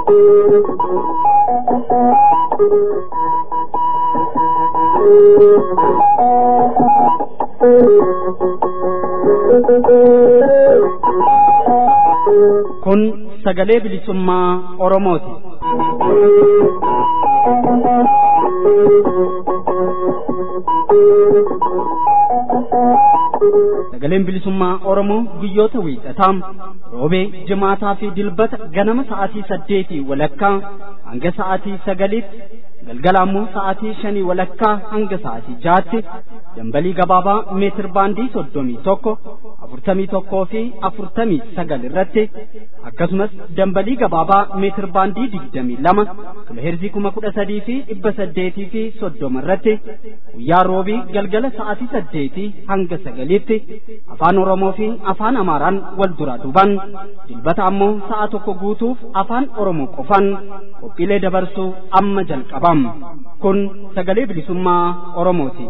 Kun sagalee bilisummaa Oromooti. Sagaleen bilisummaa Oromoo guyyoota wiixataa, roobee, jimaataa fi dilbata ganama sa'aatii 8 walakkaa hanga sa'aatii 9tti, galgala ammoo sa'aatii 5 walakkaa hanga sa'aatii 6tti dambalii gabaabaa meetir baandii 31, 41 fi 49 irratti akkasumas dambalii gabaabaa meetir baandii 22 kiloheerzii 13,000 fi 800 fi 30 irratti guyyaa roobii galgala sa'aatii 8 hanga 9tti afaan Oromoo fi afaan Amaaraan wal duraa duubaan dilbata ammoo sa'a tokko guutuuf afaan Oromoo qofaan qophiilee dabarsuu amma jalqabam. Kun sagalee bilisummaa Oromooti.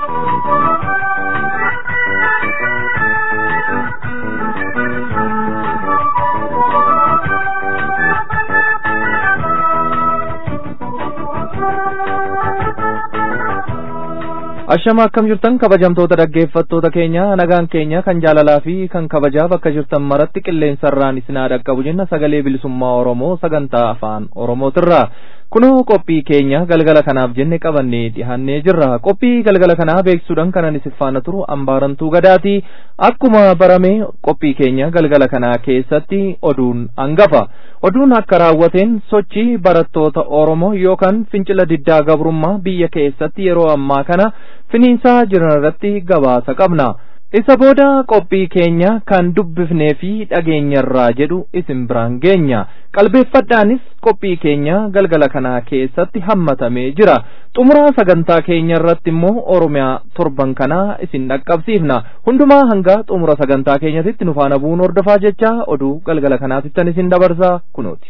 Ashama akkam jirtan kabajamtoota dhaggeeffattoota keenya, nagaan keenya kan jaalalaa fi kan kabajaa bakka jirtan maratti qilleensarraan isin dhaqqabu jenna sagalee bilisummaa Oromoo sagantaa afaan Oromootirraa. Kunoo qophii keenya galgala kanaaf jenne qabannee dhiyaannee jirra. Qophii galgala kanaa beeksisuudhaan kanan isin faana turu Ambaarantuu Gadaati. Akkuma barame qophii keenya galgala kanaa keessatti oduun hangafa. Oduun akka raawwateen sochii barattoota Oromoo yookaan fincila diddaa gabrummaa biyya keessatti yeroo ammaa kana finiinsaa jiran irratti gabaasa qabna. Isa booda qophii keenya kan dubbifnee fi dhageenyarraa jedhu isin biraan geenya. Qalbeeffadhaanis qophii keenya galgala kanaa keessatti hammatamee jira. Xumuraa sagantaa keenya irratti immoo Oromiyaa torban kanaa isin dhaqqabsiifna. Hundumaa hanga xumura sagantaa keenyatti nu faana bu'uun hordofaa jecha oduu galgala kanaatittan isin dabarsaa kunooti.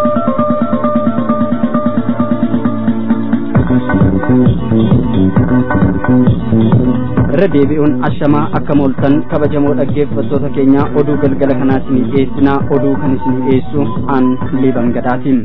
Irra deebi'uun ashamaa akka mooltan kabajamoo dhaggeeffattoota keenya oduu galgala kanaa isinii dhiyeessinaa. Oduu kan isinii dhiyeessu aan Liiban Gadaatiin.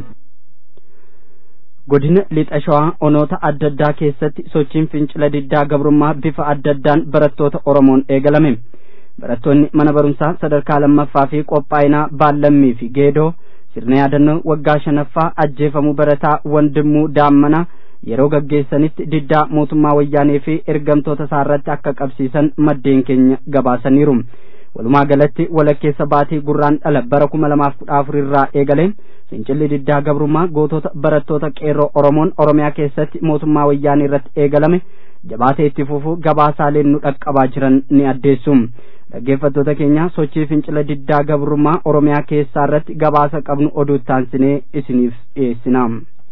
Godina Lixa Shawaa onoota adda addaa keessatti sochiin fincila diddaa gabrummaa bifa adda addaan barattoota Oromoon eegalame. Barattoonni mana barumsaa sadarkaa lammaffaa fi qophaa'inaa Baallammii fi Geedoo sirna yaadannoo waggaa 5ffaa ajjeefamuu barataa Wandimuu Daammanaa yeroo gaggeessanitti diddaa mootummaa wayyaanee fi ergamtoota isaarratti akka qabsiisan maddeen keenya gabaasaniiru. Walumaa galatti walakkeessa baatii gurraandhala bara 2014 irraa eegalee fincilli diddaa gabrummaa gootota barattoota qeerroo Oromoon Oromiyaa keessatti mootummaa wayyaanee irratti eegalame jabaatee itti fufuu gabaasaaleen nu dhaqqabaa jiran ni addeessu. Dhaggeeffattoota keenya sochii fincila diddaa gabrummaa Oromiyaa keessaa irratti gabaasa qabnu oduu taansinee isiniif dhiyeessina.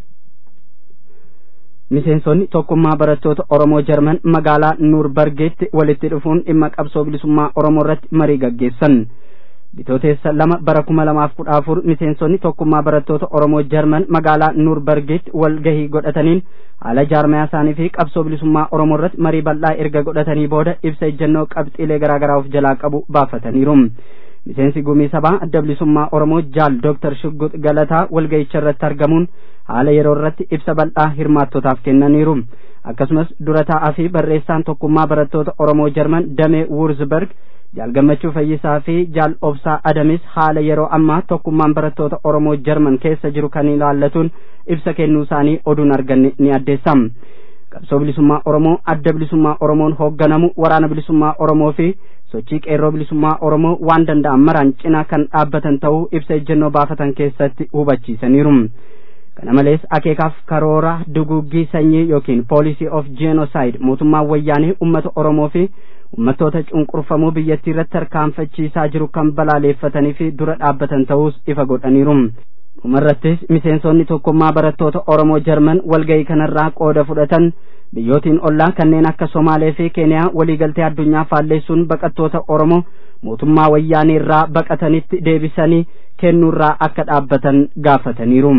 Miseensonni tokkummaa barattoota Oromoo Jarman magaalaa Nuurbargeetti walitti dhufuun dhimma qabsoo bilisummaa Oromoo irratti marii gaggeessan. Bitootessa 2 bara 2014 miseensonni tokkummaa barattoota Oromoo Jarman magaalaa Nuurbargeetti walgahii godhataniin haala jaarmayaa isaanii fi qabsoo bilisummaa Oromoo irratti marii bal'aa erga godhatanii booda ibsa ejjennoo qabxiilee garaagaraa of jalaa qabu baafataniiru. Miseensi gumii sabaa adda bilisummaa Oromoo Jaal Dr. Shuggut Galataa walgahicha irratti argamuun haala yeroo irratti ibsa bal'aa hirmaattotaaf kennaniiru. Akkasumas dura taa'aa fi barreessaan tokkummaa barattoota Oromoo Jarman Damee Wurzberg Jaal Gammachuu Fayyisaa fi Jaal Obsaa Adamis haala yeroo ammaa tokkummaan barattoota Oromoo Jarman keessa jiru kan ilaallatuun ibsa kennuu isaanii oduun arganne ni addeessam. Qabsoo bilisummaa Oromoo adda bilisummaa Oromoon hoogganamu waraana bilisummaa Oromoo fi sochii qeerroo bilisummaa Oromoo waan danda'an maraan cinaa kan dhaabbatan ta'uu ibsa ejjennoo baafatan keessatti hubachiisaniiru. Kana malees akeekaaf karoora duguggii sanyii yookiin policy of genocide mootummaan wayyaanee uummata Oromoo fi uummattoota cunqurfamoo biyyattii irratti tarkaanfachiisaa jiru kan balaaleeffatanii fi dura dhaabbatan ta'uus ifa godhaniiru. Dhumarrattis miseensonni tokkummaa barattoota Oromoo Jarman walgahii kanarraa qooda fudhatan biyyootiin ollaa kanneen akka Somaalee fi Keeniyaa waliigaltee addunyaa faalleessuun baqattoota Oromoo mootummaa wayyaanee irraa baqatanitti deebisanii kennuurraa akka dhaabbatan gaafataniiru.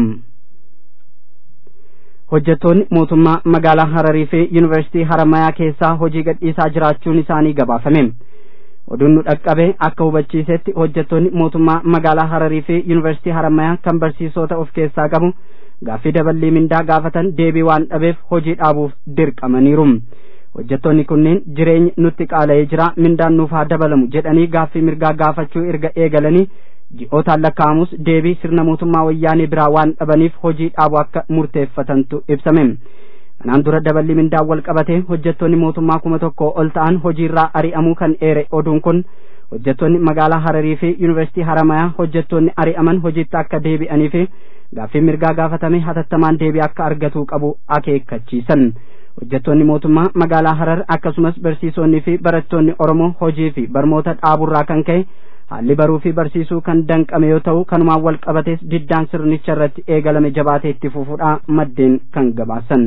Hojjettoonni mootummaa magaalaa Hararii fi Yuunivarsiitii Haramayaa keessaa hojii gadhiisaa jiraachuun isaanii gabaafame. oduun nu dhaqqabe akka hubachiisetti hojjettoonni mootummaa magaalaa Hararii fi Yuunivarsiitii Harammayaa kan barsiisota of keessaa qabu gaaffii daballii mindaa gaafatan deebii waan dhabeef hojii dhaabuuf dirqamaniiru. Hojjettoonni kunneen jireenyi nutti qaala'ee jira, mindaan nuuf haa dabalamu jedhanii gaaffii mirgaa gaafachuu erga eegalanii ji'ootaan lakkaa'amus deebii sirna mootummaa wayyaanee biraa waan dhabaniif hojii dhaabuu akka murteeffatantu ibsame. Kanaan dura daballii mindaa wal qabatee hojjettoonni mootummaa 1,000 ol ta'an hojiirraa ari'amuu kan eere oduun kun hojjettoonni magaalaa Hararii fi Yuunivarsiitii Haramayaa hojjettoonni ari'aman hojiitti akka deebi'anii fi gaaffii mirgaa gaafatame hatattamaan deebii akka argatuu qabu akeekkachiisan. Hojjettoonni mootummaa magaalaa Harar akkasumas barsiisonni fi barattoonni Oromoo hojii fi barmoota dhaaburraa kan ka'e haalli baruu fi barsiisuu kan danqame yoo ta'u kanumaan wal qabates diddaan sirnicha irratti eegalame jabaatee itti fufuudha maddeen kan gabaasan.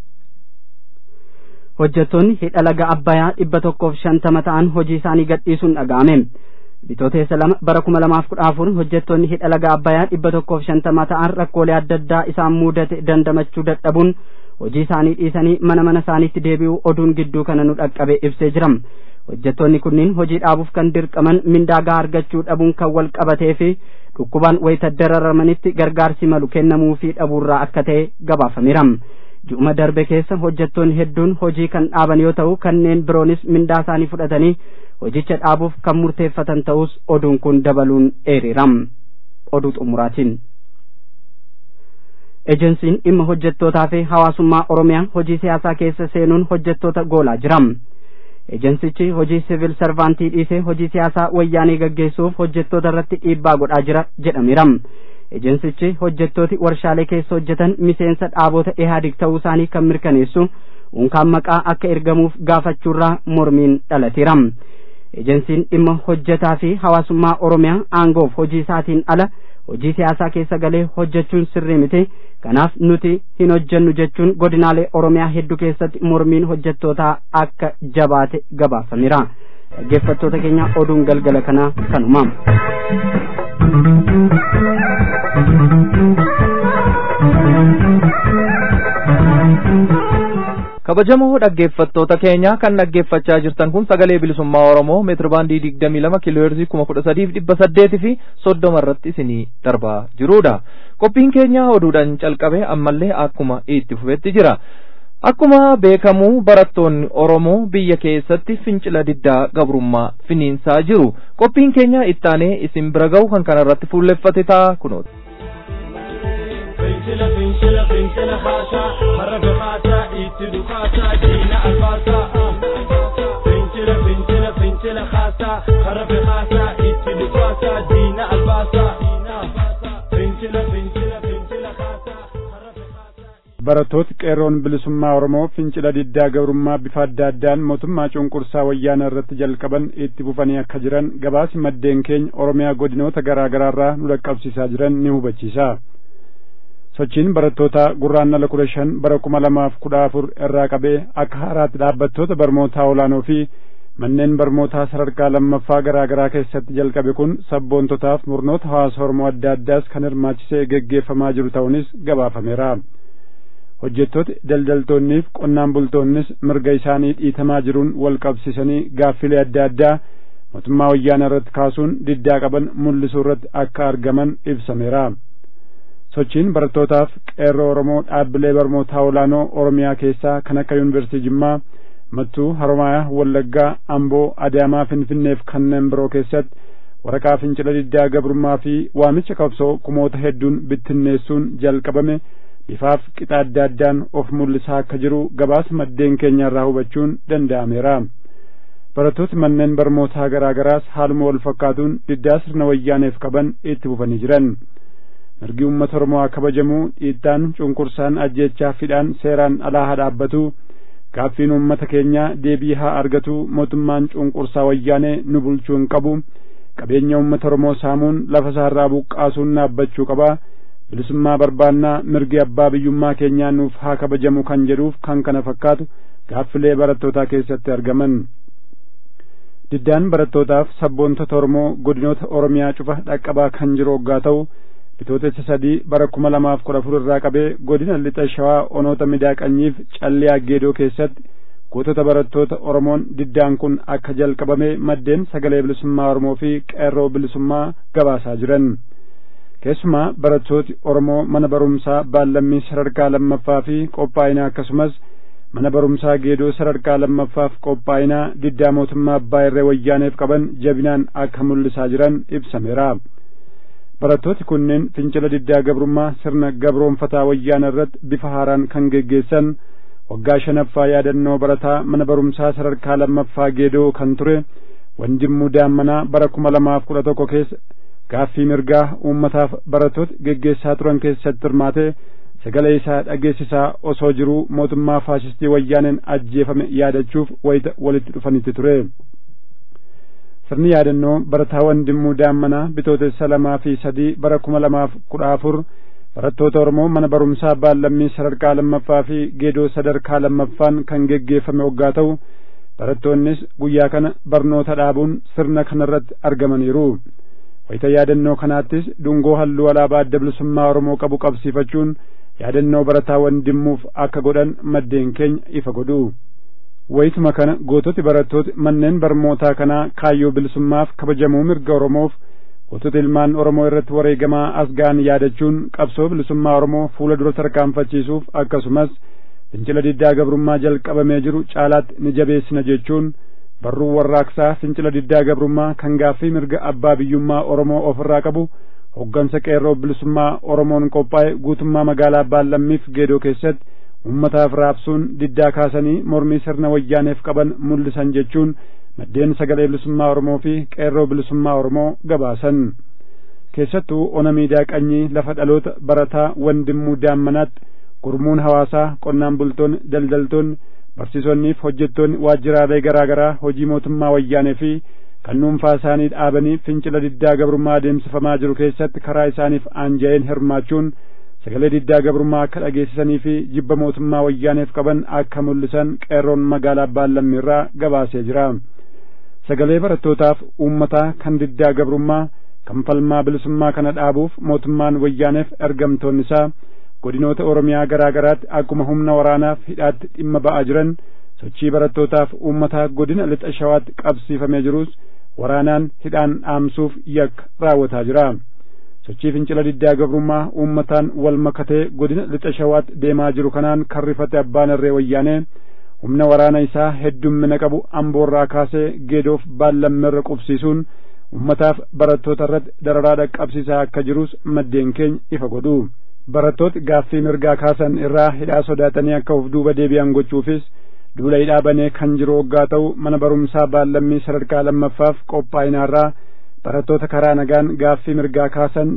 Hojjettoonni hidha laga Abbayyaa 150 ta'an hojii isaanii gadhiisuun dhaga'ame. Bitootessa 2 bara 2014 hojjettoonni hidha laga Abbayyaa 150 ta'an rakkoolee adda addaa isaan mudate dandamachuu dadhabuun hojii isaanii dhiisanii mana isaaniitti deebi'uu oduun gidduu kana nu dhaqqabe ibsee jira. Hojjettoonni kunniin hojii dhaabuuf kan dirqaman mindaa gahaa argachuu dhabuun kan wal qabatee fi dhukkubaan wayita dararamanitti gargaarsi malu kennamuu fi dhabuurraa akka ta'e gabaafameera. Ji'uma darbe keessa hojjettoonni hedduun hojii kan dhaaban yoo ta'u kanneen biroonis mindaa isaanii fudhatanii hojicha dhaabuuf kan murteeffatan ta'us oduun kun dabaluun eereera. Oduu xumuraatiin. Ejensiin dhimma hojjettootaa fi hawaasummaa Oromiyaa hojii siyaasaa keessa seenuun hojjettoota goolaa jira. Ejensichi hojii siviil sarvaantii dhiisee hojii siyaasaa wayyaanee gaggeessuuf hojjettoota irratti dhiibbaa godhaa jira jedhameera. Ejensichi hojjettooti warshaalee keessa hojjetan miseensa dhaabota Ihaadig ta'uu isaanii kan mirkaneessu unkaan maqaa akka ergamuuf gaafachuurraa mormiin dhalateera. Ejensiin dhimma hojjetaa fi hawaasummaa Oromiyaa aangoof hojii isaatiin ala hojii siyaasaa keessa galee hojjechuun sirrii miti, kanaaf nuti hin hojjennu jechuun godinaalee Oromiyaa hedduu keessatti mormiin hojjettootaa akka jabaate gabaafameera. Dhaggeeffattoota keenya oduun galgala kanaa kanuma. Kabajamoo dhaggeeffattoota keenya kan dhaggeeffachaa jirtan kun sagalee bilisummaa Oromoo meetirbaandii 22 kiilooheerzii 13,800 fi 30 irratti isinii darbaa jirudha. Qophiin keenya oduudhaan calqabe ammallee akkuma itti fufetti jira. Akkuma beekamu barattoonni Oromoo biyya keessatti fincila diddaa gabrummaa finiinsaa jiru. Qophiin keenya ittaanee isin bira ga'u kan kanarratti fuulleffate ta'a kunooti. Fincila haasaa har'a gahaasaa itti dhukaasaa diina albaasaa. Fincila haasaa har'a gahaasaa itti dhukaasaa diina albaasaa. Fincila haasaa. Barattooti qeerroon bilisummaa Oromoo fincila diddaa gabrummaa bifa adda addaan mootummaa cunqursaa wayyaana irratti jalqaban itti fufanii akka jiran gabaasi maddeen keenya Oromiyaa godinoota garaa garaarraa nu dhaqqabsiisaa jiran ni hubachiisa. Sochiin barattoota gurraandhala 15 bara 2014 irraa qabee akka haaraatti dhaabbattoota barmootaa olaanoo fi manneen barmootaa sadarkaa lammaffaa garaa garaa keessatti jalqabe kun sabboontotaaf murnoota hawaasa Oromoo adda addaas kan hirmaachisee geggeeffamaa jiru ta'uunis gabaafameera. Hojjettooti daldaltoonniif qonnaan bultoonnis mirga isaanii dhiitamaa jiruun wal qabsiisanii gaaffilee adda addaa mootummaa wayyaana irratti kaasuun diddaa qaban mul'isuu irratti akka argaman ibsameera. Sochiin barattootaaf qeerroo Oromoo dhaabbilee barmootaa olaanoo Oromiyaa keessaa kan akka Yuunivarsiitii Jimmaa, Mattuu, Haromaayaa, Wallaggaa, Amboo, Adaamaa, Finfinneef kanneen biroo keessatti waraqaa fincila diddaa gabrummaa fi waamicha qabsoo kumoota hedduun bittinneessuun jalqabame bifaaf qixa adda addaan of mul'isaa akka jiru gabaasa maddeen keenyarraa hubachuun danda'ameera. Barattooti manneen barmootaa garaa garaas haaluma wal fakkaatuun diddaa sirna wayyaaneef qaban itti fufanii jiran. Mirgi uummata Oromoo kabajamuu, dhiittaan cunqursaan ajjeechaa fidhaan seeraan alaa haa dhaabbatu, gaaffiin uummata keenyaa deebii haa argatu, mootummaan cunqursaa wayyaanee nu bulchuu hin qabu, qabeenya uummata Oromoo saamuun lafa isaarraa buqqaasuun dhaabbachuu qaba, bilisummaa barbaannaa, mirgi abbaa biyyummaa keenyaa nuuf haa kabajamu kan jedhuuf kan kana fakkaatu gaaffilee barattootaa keessatti argaman. Diddaan barattootaaf sabboontota Oromoo godinoota Oromiyaa cufa dhaqqabaa kan jiru hoggaa ta'u bitootessa 3 bara 2014 irraa qabee godina lixa Shawaa onoota Midaaqanyiif Callee Aggeedoo keessatti gootota barattoota Oromoon diddaan kun akka jalqabame maddeen sagalee bilisummaa Oromoo fi qeerroo bilisummaa gabaasaa jiran. Keessumaa barattooti Oromoo mana barumsaa Baallammii sadarkaa lammaffaa fi qophaa'inaa akkasumas mana barumsaa Geedoo sadarkaa lammaffaaf qophaa'inaa diddaa mootummaa Abbaa Irree Wayyaaneef qaban jabinaan akka mul'isaa jiran ibsameera. Barattooti kunneen fincila diddaa gabrummaa sirna gabroonfataa wayyaana irratti bifa haaraan kan geggeessan waggaa 5ffaa yaadannoo barataa mana barumsaa sadarkaa lammaffaa Geedoo kan ture Wandimmuu Daammanaa bara 2011 keessa gaaffii mirgaa uummataaf barattoota geggeessaa turan keessatti hirmaatee sagalee isaa dhageessisaa osoo jiruu mootummaa faashistii wayyaaneen ajjeefame yaadachuuf wayita walitti dhufanitti ture. Sirni yaadannoo barataa Wandimmuu Daammanaa bitootessa 2 fi 3 bara 2014 barattoota Oromoo mana barumsaa Baallammii sadarkaa lammaffaa fi Geedoo sadarkaa lammaffaan kan geggeeffame waggaa ta'u barattoonnis guyyaa kana barnoota dhaabuun sirna kanarratti argamaniiru. Wayita yaadannoo kanaattis dungoo halluu alaabaa adda bilisummaa Oromoo qabu qabsiifachuun yaadannoo barataa Wandimmuuf akka godhan maddeen keenya ifa godhu. Wayituma kana goototi barattooti manneen barmootaa kanaa kaayyoo bilisummaaf kabajamuu mirga Oromoof gootota ilmaan Oromoo irratti wareegamaa as ga'an yaadachuun qabsoo bilisummaa Oromoo fuula dura tarkaanfachiisuuf akkasumas fincila diddaa gabrummaa jalqabamee jiru caalaatti ni jabeessina jechuun barruu warraaqsaa fincila diddaa gabrummaa kan gaaffii mirga abbaa biyyummaa Oromoo ofirraa qabu hoggansa qeerroo bilisummaa Oromoon qophaa'e guutummaa magaalaa Baallammiif Geedoo keessatti ummataaf raabsuun diddaa kaasanii mormii sirna wayyaaneef qaban mul'isan jechuun maddeen sagalee bilisummaa Oromoo fi qeerroo bilisummaa Oromoo gabaasan. Keessattuu ona miidiyaa qanyii lafa dhaloota barataa Wandimmuu Daammanaatti gurmuun hawaasaa qonnaan bultoonni daldaltoonni barsiisonniif hojjettoonni waajjiraalee garaa garaa hojii mootummaa wayyaanee fi kan dhuunfaa isaanii dhaabanii fincila diddaa gabrummaa adeemsifamaa jiru keessatti karaa isaaniif aanja'een hirmaachuun sagalee diddaa gabrummaa akka dhageessisanii fi jibba mootummaa wayyaaneef qaban akka mul'isan qeerroon magaalaa Baallammiirraa gabaasee jira. Sagalee barattootaaf uummataa kan diddaa gabrummaa kan falmaa bilisummaa kana dhaabuuf mootummaan wayyaaneef ergamtoonni isaa godinoota Oromiyaa garaa garaatti akkuma humna waraanaaf hidhaatti dhimma ba'aa jiran sochii barattootaaf uummataa godina lixa shawaatti qabsiifamee jirus waraanaan hidhaan dhaamsuuf yakka raawwataa jira. Sochii fincila diddaa gabrummaa uummataan wal makatee godina lixa shawaatti deemaa jiru kanaan kan rifate abbaan irree wayyaanee humna waraana isaa heddummina qabu Amboorraa kaasee Geedoof Baallammirra qubsiisuun uummataaf barattoota irratti dararaa dhaqqabsiisaa akka jirus maddeen keenya ifa godhu. Barattooti gaaffii mirgaa kaasan irraa hidhaa sodaatanii akka of duuba deebi'an gochuufis duula hidhaa banee kan jiru waggaa ta'u mana barumsaa Baallammii sadarkaa lammaffaaf qophaa'inaarraa barattoota karaa nagaan gaaffii mirgaa kaasan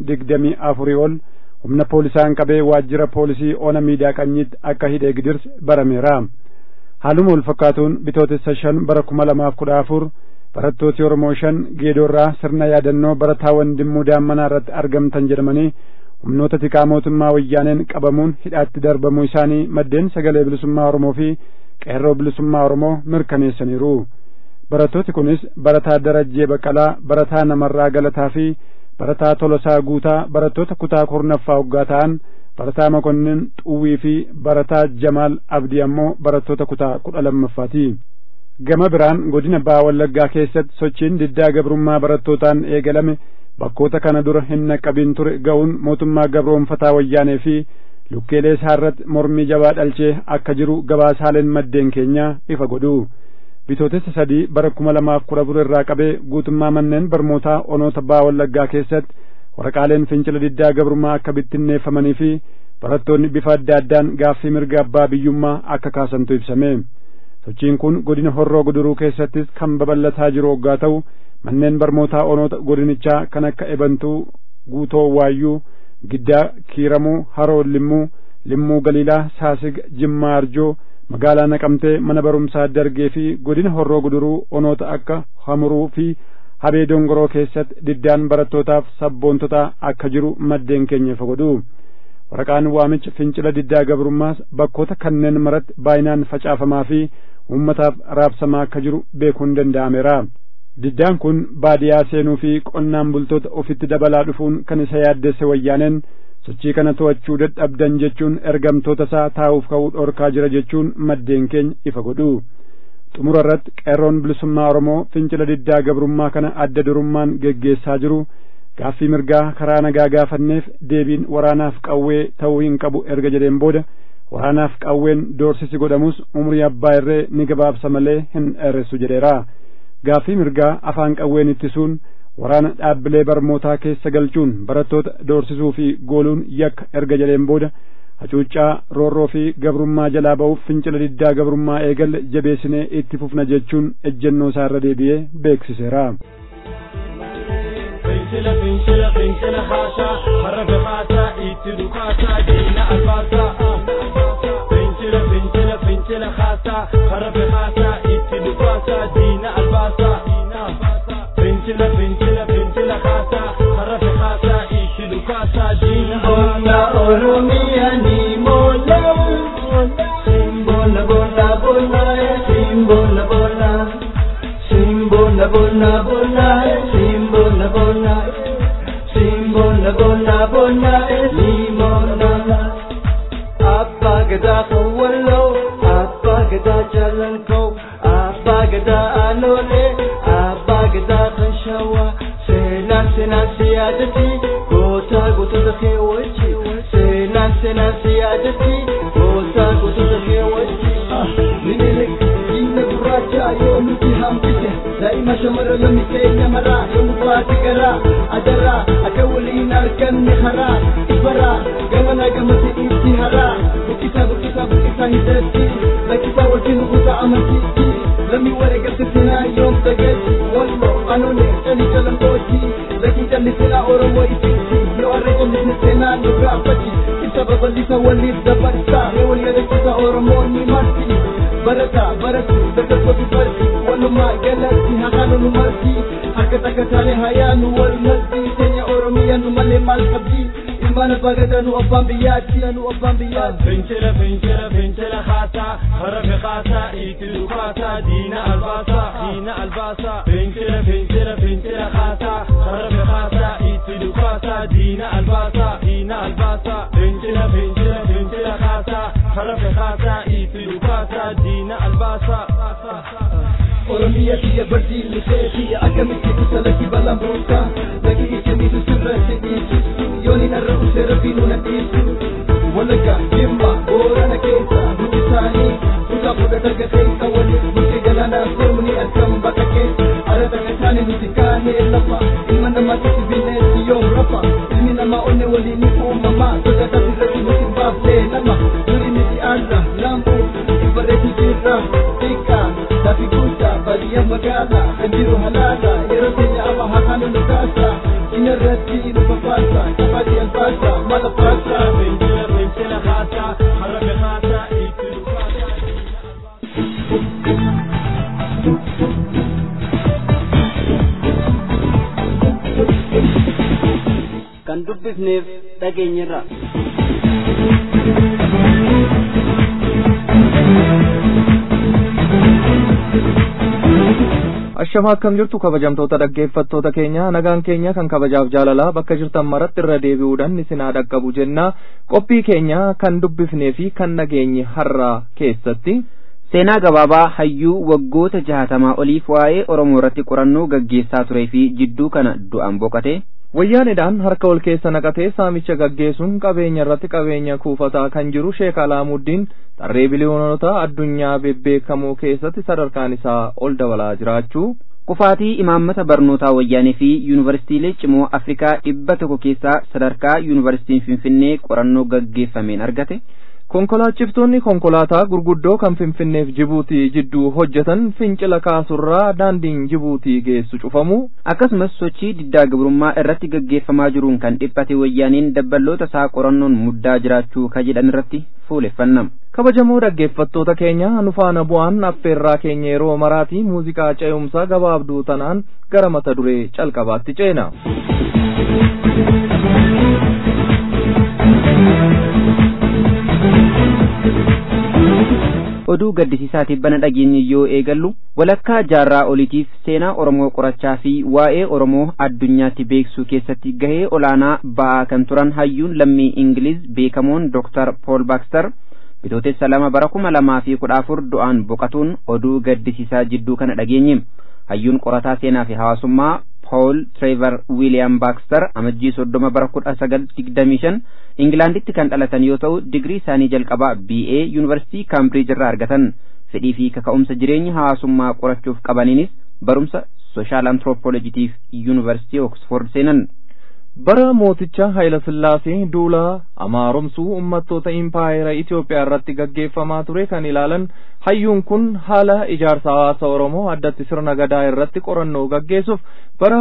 24 ol humna poolisaan qabee waajjira poolisii ona miidiyaa qanyiitti akka hidhee gidirse barameera. Haaluma wal fakkaatuun bitootessa 5 bara 2014 barattooti Oromoo 5 Geedoorraa sirna yaadannoo barataa Wandimmuu Daammanaa irratti argamtan jedhamanii humnoota tikaa mootummaa wayyaaneen qabamuun hidhaatti darbamuu isaanii maddeen sagalee bilisummaa Oromoo fi qeerroo bilisummaa Oromoo mirkaneessaniiru. Barattooti kunis barataa Darajjee Baqqalaa, barataa Namarraa Galataa fi barataa Tolosaa Guutaa barattoota kutaa 4ffaa waggaa ta'an, barataa Makonnin Xuwwii fi barataa Jamaal Abdii ammoo barattoota kutaa 12ffaati. Gama biraan godina Baha Wallaggaa keessatti sochiin diddaa gabrummaa barattootaan eegalame bakkoota kana dura hin naqqabin ture ga'uun mootummaa gabroonfataa wayyaanee fi lukkeelee isaarratti mormii jabaa dhalchee akka jiru gabaasaaleen maddeen keenyaa ifa godhu. Bitootessa 3 bara 2014 irraa qabee guutummaa manneen barmootaa onoota Baha Wallaggaa keessatti waraqaaleen fincila diddaa gabrummaa akka bittinneeffamanii fi barattoonni bifa adda addaan gaaffii mirga abbaa biyyummaa akka kaasantu ibsame. Sochiin kun godina Horroo Guduruu keessattis kan babal'ataa jiru waggaa ta'u manneen barmootaa onoota godinichaa kan akka Ebantuu, Guutoo Waayyuu, Giddaa, Kiiramuu, Haroo Limmuu, Limmuu Galiilaa, Saasig, Jimmaa Arjoo, magaalaa Naqamtee mana barumsaa Dargee fi godina Horroo Guduruu onoota akka Hamuruu fi Habee Dongoroo keessatti diddaan barattootaaf sabboontotaa akka jiru maddeen keenya ifa godhu. Waraqaan waamicha fincila diddaa gabrummaas bakkoota kanneen maratti baay'inaan facaafamaa fi uummataaf raabsamaa akka jiru beekuun danda'ameera. Diddaan kun baadiyaa seenuu fi qonnaan bultoota ofitti dabalaa dhufuun kan isa yaaddesse wayyaaneen sochii kana to'achuu dadhabdan jechuun ergamtoota isaa taa'uuf ka'uu dhorkaa jira jechuun maddeen keenya ifa godhu. xumura irratti qeerroon bilisummaa Oromoo fincila diddaa gabrummaa kana adda durummaan geggeessaa jiru gaaffii mirgaa karaa nagaa gaafanneef deebiin waraanaaf qawwee ta'uu hin qabu erga jedheen booda waraanaaf qawween doorsisi godhamus umrii abbaa irree ni gabaabsa malee hin dheeressu jedheera. Gaaffii mirgaa afaan qawween ittisuun waraana dhaabbilee barmootaa keessa galchuun barattoota doorsisuu fi gooluun yakka erga jedheen booda hacuuccaa roorroo fi gabrummaa jalaa ba'uuf fincila diddaa gabrummaa eegalle jabeessinee itti fufna jechuun ejjennoo isaa irra deebi'ee beeksiseera. fincila haasaa harra gahaasaa itti dhukaasaa diina albaasaa fincila haasaa harra gahaasaa itti dhukaasaa diina albaasaa fincila haasaa harra gahaasaa itti dhukaasaa diina albaasaa Oromiyaa ni mola simbola bola bola simbola bola simbola bola bola simbola bola simbola bola bola limona Abba gada wallo Abba gada jalanko Abba gada alole Abba gada khashawa sena siyadati gota da khewachi sena siyadati gota da khewachi minelik inna buracha yomuti hamdite daima shamara yomi kenya mara yomu fatikara adara akawli narkan khara ibara gamana gamati intihara bukita hidati lakita wakinu buta amati lami warega sina yom tagati wallo anone tani jalangoji lakita lisina oromo ititi yo arrejo lisina nuga apati kisaba lisa wali dabarta me wali kita oromo ni marti baratu dakatu barti wallo ma galati hakanu marti hakata tale hayanu wal marti tenya oromiya nu male mal kabdi imana bagadanu abambiyati fincila khata harab khata itiu khata dina albasa fincila khata harab khata itiu khata dina albasa fincila khata harab khata itiu khata dina albasa Oromiya tiya bardi luseya akamiti kusalaki balambuka lagi ichamidu sirrati yoni narra usera binu nadisu walaga jimba ora na kesa mutisani uka buda daga kesa wali muke galana semuni akamba kake ara daga tani mutikane lafa imana matisi binesi yom rafa ilmi nama one wali ni mama daga tasirati mutimbafe nama duri niti arda lampu ibareti jirra tika tapi kuta badia magala kanjiru halala yerotenya ama hakanu nukasa inarati nupapasa kapati albasa malapasa fincila khata harab khata itiu khata kan dubbifneef dhageenyirra Ashama akkam jirtu kabajamtoota dhaggeeffattoota keenya nagaan keenya kan kabajaaf jaalalaa bakka jirtan maratti irra deebi'uudhaan isin haa dhaqqabu jenna qophii keenya kan dubbifnee fi kan dhageenye har'aa keessatti seenaa gabaabaa hayyuu waggoota 60 oliif waa'ee Oromoo irratti qorannoo gaggeessaa turee fi jidduu kana du'aan boqate wayyaanidhaan harka ol keessa naqatee saamicha gaggeessuun qabeenya irratti qabeenya kuufataa kan jiru Sheek Alaamuddin tarree biliyoonota addunyaa bebbeekamoo keessatti sadarkaan isaa ol dabalaa jiraachuu kufaatii imaammata barnootaa wayyaanee fi yuunivarsiitiilee cimoo Afrikaa 100 keessaa sadarkaa yuunivarsiitiin Finfinnee qorannoo gaggeeffameen argate konkolaachiftoonni konkolaataa gurguddoo kan Finfinneef Jibuutii jidduu hojjetan fincila kaasurraa daandiin Jibuutii geessu cufamu akkasumas sochii diddaa gabrummaa irratti gaggeeffamaa jiruun kan dhiphate wayyaaniin dabballoota isaa qorannoon muddaa jiraachuu ka jedhan irratti fuuleffannam. kabajamoo dhaggeeffattoota keenya nu faana bu'aan affeerraa keenya yeroo maraatii muuziqaa ce'umsaa gabaabduu tanaan gara mata duree calqabaatti ceena. oduu gaddisiisaatiif bana dhageenye yoo eegallu walakkaa jaarraa oliitiif seenaa Oromoo qorachaa fi waa'ee Oromoo addunyaatti beeksisuu keessatti gahee olaanaa ba'aa kan turan hayyuun lammii Ingiliz beekamoon Dr. Paul Baxter bitootessa 2 bara 2014 du'aan boqatuun oduu gaddisiisaa jidduu kana dhageenye. Hayyuun qorataa seenaa fi hawaasummaa Paul Trevor William Baxter amajjii 30 bara 1925 Ingilaanditti kan dhalatan yoo ta'u digrii isaanii jalqabaa BA Yuunivarsiitii Cambridge irraa argatan. Fedhii fi kaka'umsa jireenya hawaasummaa qorachuuf qabaniinis barumsa Social Anthropology Yuunivarsiitii Oxford seenan. Bara mooticha Haayila Sillaasee duula amaaromsuu uummattoota impaayera Itoophiyaa irratti gaggeeffamaa ture kan ilaalan hayyuun kun haala ijaarsa hawaasa Oromoo addatti sirna gadaa irratti qorannoo gaggeessuuf bara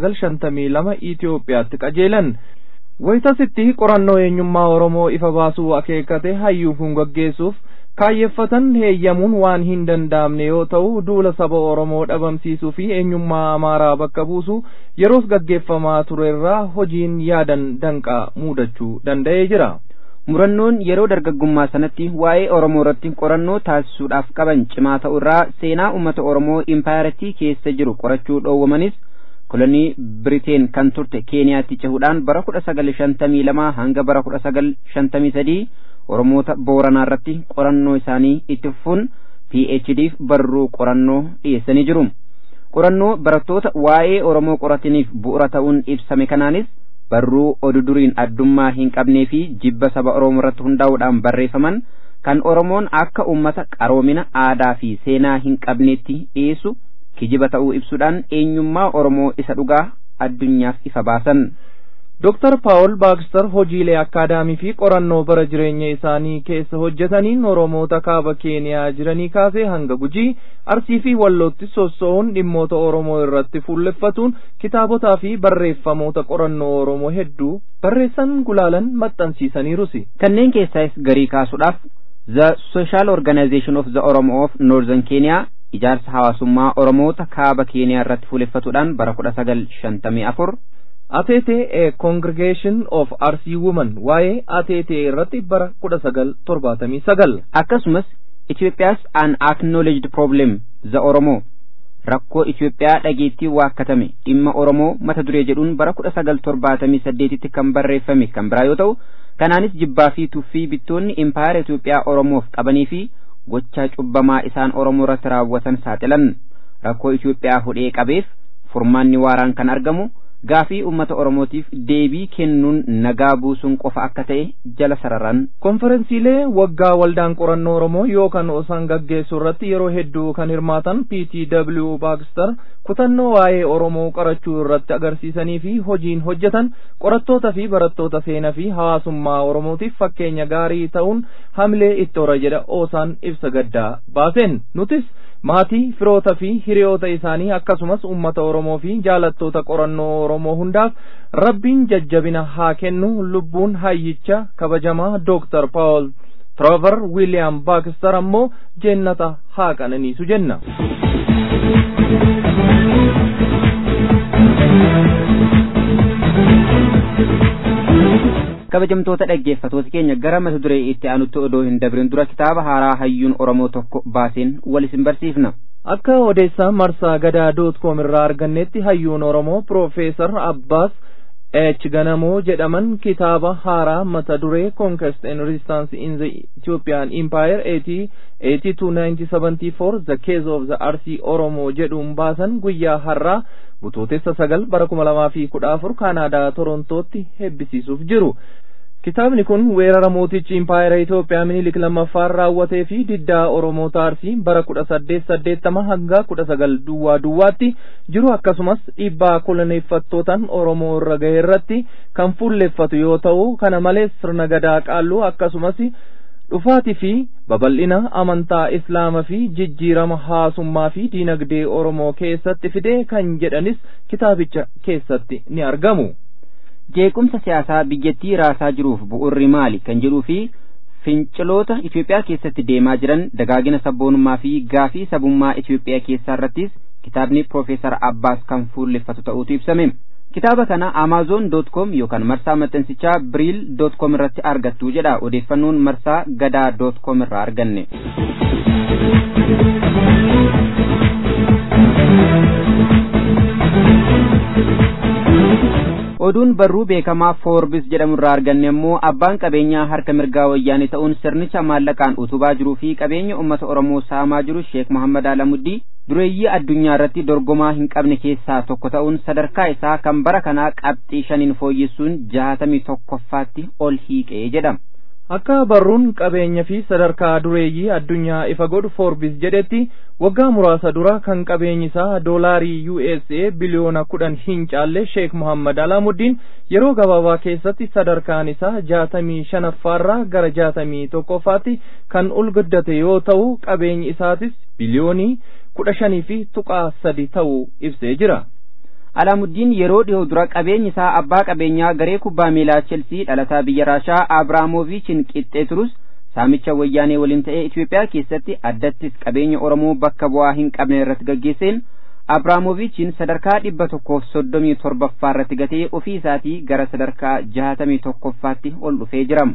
1952 Itoophiyaatti qajeelan. Wayitasitti qorannoo eenyummaa Oromoo ifa baasuu akeekkate hayyuun kun gaggeessuuf kaayyeffatan heeyyamuun waan hin danda'amne yoo ta'u duula saba Oromoo dhabamsiisuu fi eenyummaa Amaaraa bakka buusuu yeroos gaggeeffamaa turerraa hojiin yaadan danqaa muudachuu danda'ee jira. Murannoon yeroo dargaggummaa sanatti waa'ee Oromoo irratti qorannoo taasisuudhaaf qaban cimaa ta'urraa seenaa uummata Oromoo impaayarattii keessa jiru qorachuu dhoowwamanis kolonii Biriteen kan turte Keeniyaatti cehuudhaan bara 1952 hanga bara 1953 Oromoota Booranaa irratti qorannoo isaanii itti fufuun PhD'f barruu qorannoo dhiyeessanii jiru. Qorannoo barattoota waa'ee Oromoo qorataniif bu'uura ta'uun ibsame kanaanis barruu oduu duriin addummaa hin qabnee fi jibba saba Oromoo irratti hundaa'uudhaan barreeffaman kan Oromoon akka uummata qaroomina aadaa fi seenaa hin qabneetti dhiyeessu kijiba ta'uu ibsuudhaan eenyummaa Oromoo isa dhugaa addunyaaf ifa baasan. Dr. Paul Baxter hojiilee akkaadaamii fi qorannoo bara jireenya isaanii keessa hojjetaniin Oromoota kaaba Keeniyaa jiranii kaasee hanga Gujii, Arsii fi Wallootti sossoo'uun dhimmoota Oromoo irratti fuulleffatuun kitaabotaa fi barreeffamoota qorannoo Oromoo hedduu barreessan gulaalan maxxansiisaniirus. Kanneen keessaas garii kaasuudhaaf The Social Organization of the Oromo of Northern Kenya ijaarsa hawaasummaa Oromoota kaaba Keeniyaa irratti fuulleffatuudhaan bara 1954 Atete a Congregation of Arsii Women waa'ee Atete irratti bara 1979 akkasumas Ethiopia's an Acknowledged Problem the Oromo rakkoo Itoophiyaa dhageettii waakkatame dhimma Oromoo mata duree jedhuun bara 1978tti kan barreeffame kan biraa yoo ta'u kanaanis jibbaa fi tuffii bittoonni impaayera Itoophiyaa Oromoof qabanii fi gochaa cubbamaa isaan Oromoo irratti raawwatan saaxilan rakkoo Itoophiyaa hudhee qabeef furmaanni waaraan kan argamu gaafii ummata Oromootiif deebii kennuun nagaa buusuun qofa akka ta'e jala sararan. Konferensiilee waggaa waldaan qorannoo Oromoo yookaan osaan gaggeessu irratti yeroo hedduu kan hirmaatan PTW Baxter kutannoo waa'ee Oromoo qorachuu irratti agarsiisanii fi hojiin hojjetan qorattoota fi barattoota seenaa fi hawaasummaa Oromootiif fakkeenya gaarii ta'uun hamilee itti hora jedha osaan ibsa gaddaa baaseen. Nutis maatii firoota fi hiriyoota isaanii akkasumas ummata Oromoo fi jaalattoota qorannoo Oromoo hundaaf Rabbiin jajjabina haa kennu lubbuun hayyicha kabajamaa Dr. Paul Trevor William Baxter ammoo jannata haa qananiisu jenna. kabajamtoota dhaggeeffatoota keenya gara mata duree itti aanutti odoo hin dabrin dura kitaaba haaraa hayyuun Oromoo tokko baaseen wal isin barsiifna. Akka odeessaa marsaa gadaa.com irraa argannetti hayyuun Oromoo Profeesar Abbaas H. Ganamoo jedhaman kitaaba haaraa mata duree Conquest and Resistance in the Ethiopian Empire 1880-1974 The Case of the Arsii Oromoo jedhuun baasan guyyaa har'aa butootessa 9 bara 2014 Kaanaadaa Torontootti hebbisiisuuf jiru. Kitaabni kun weerara mootichi impaayera Itoophiyaa Minilik lammaffaan raawwatee fi diddaa Oromoota Arsii bara 1880 hanga 19 duwwaatti jiru akkasumas dhiibbaa koloneeffattootaan Oromoo irra gahe irratti kan fuulleffatu yoo ta'u kana malees sirna gadaa qaalluu akkasumas dhufaatii fi babal'ina amantaa Islaamaa fi jijjiirama hawaasummaa fi diinagdee Oromoo keessatti fidee kan jedhanis kitaabicha keessatti ni argamu. Jeequmsa siyaasaa biyyattii raasaa jiruuf bu'uurri maali kan jedhuu fi finciloota Itoophiyaa keessatti deemaa jiran dagaagina sabboonummaa fi gaafii sabummaa Itoophiyaa keessaa irrattis kitaabni Profeesar Abbaas kan fuulleffatu ta'uutu ibsame. Kitaaba kana Amazon.com yookaan marsaa maxxansichaa Brill.com irratti argattu jedha odeeffannoon marsaa gadaa.com irraa arganne. oduun barruu beekamaa Forbes jedhamurraa arganne immoo abbaan qabeenyaa harka mirgaa wayyaanee ta'uun sirnicha maallaqaan utubaa jiruu fi qabeenya uummata Oromoo saamaa jiru Sheek Muhammad Alamuddii dureeyyii addunyaa irratti dorgomaa hin qabne keessaa tokko ta'uun sadarkaa isaa kan bara kanaa qabxii 5 fooyyessuun 61ffaatti ol hiiqee jedhama. Akka barruun qabeenya fi sadarkaa dureeyyii addunyaa ifa godhu Forbes jedhetti waggaa muraasa dura kan qabeenyi isaa doolaarii USA biliyoona 10 hin caalle Sheek Muhammad Alamuddin yeroo gabaabaa keessatti sadarkaan isaa 65ffaarraa gara 61ffaatti kan ol guddate yoo ta'u qabeenyi isaatis biliyoonii 15.3 ta'uu ibsee jira. Alamuddin yeroo dhiyoo dura qabeenyi isaa abbaa qabeenyaa garee kubbaa miilaa Chelsea dhalataa biyya Raashaa Abraamooviichin qixxee turus saamicha wayyaanee waliin ta'ee Itoophiyaa keessatti addattis qabeenya Oromoo bakka bu'aa hin qabne irratti gaggeesseen Abraamooviichin sadarkaa 137ffaa irratti gatee ofii isaatii gara sadarkaa 61ffaatti ol dhufee jira.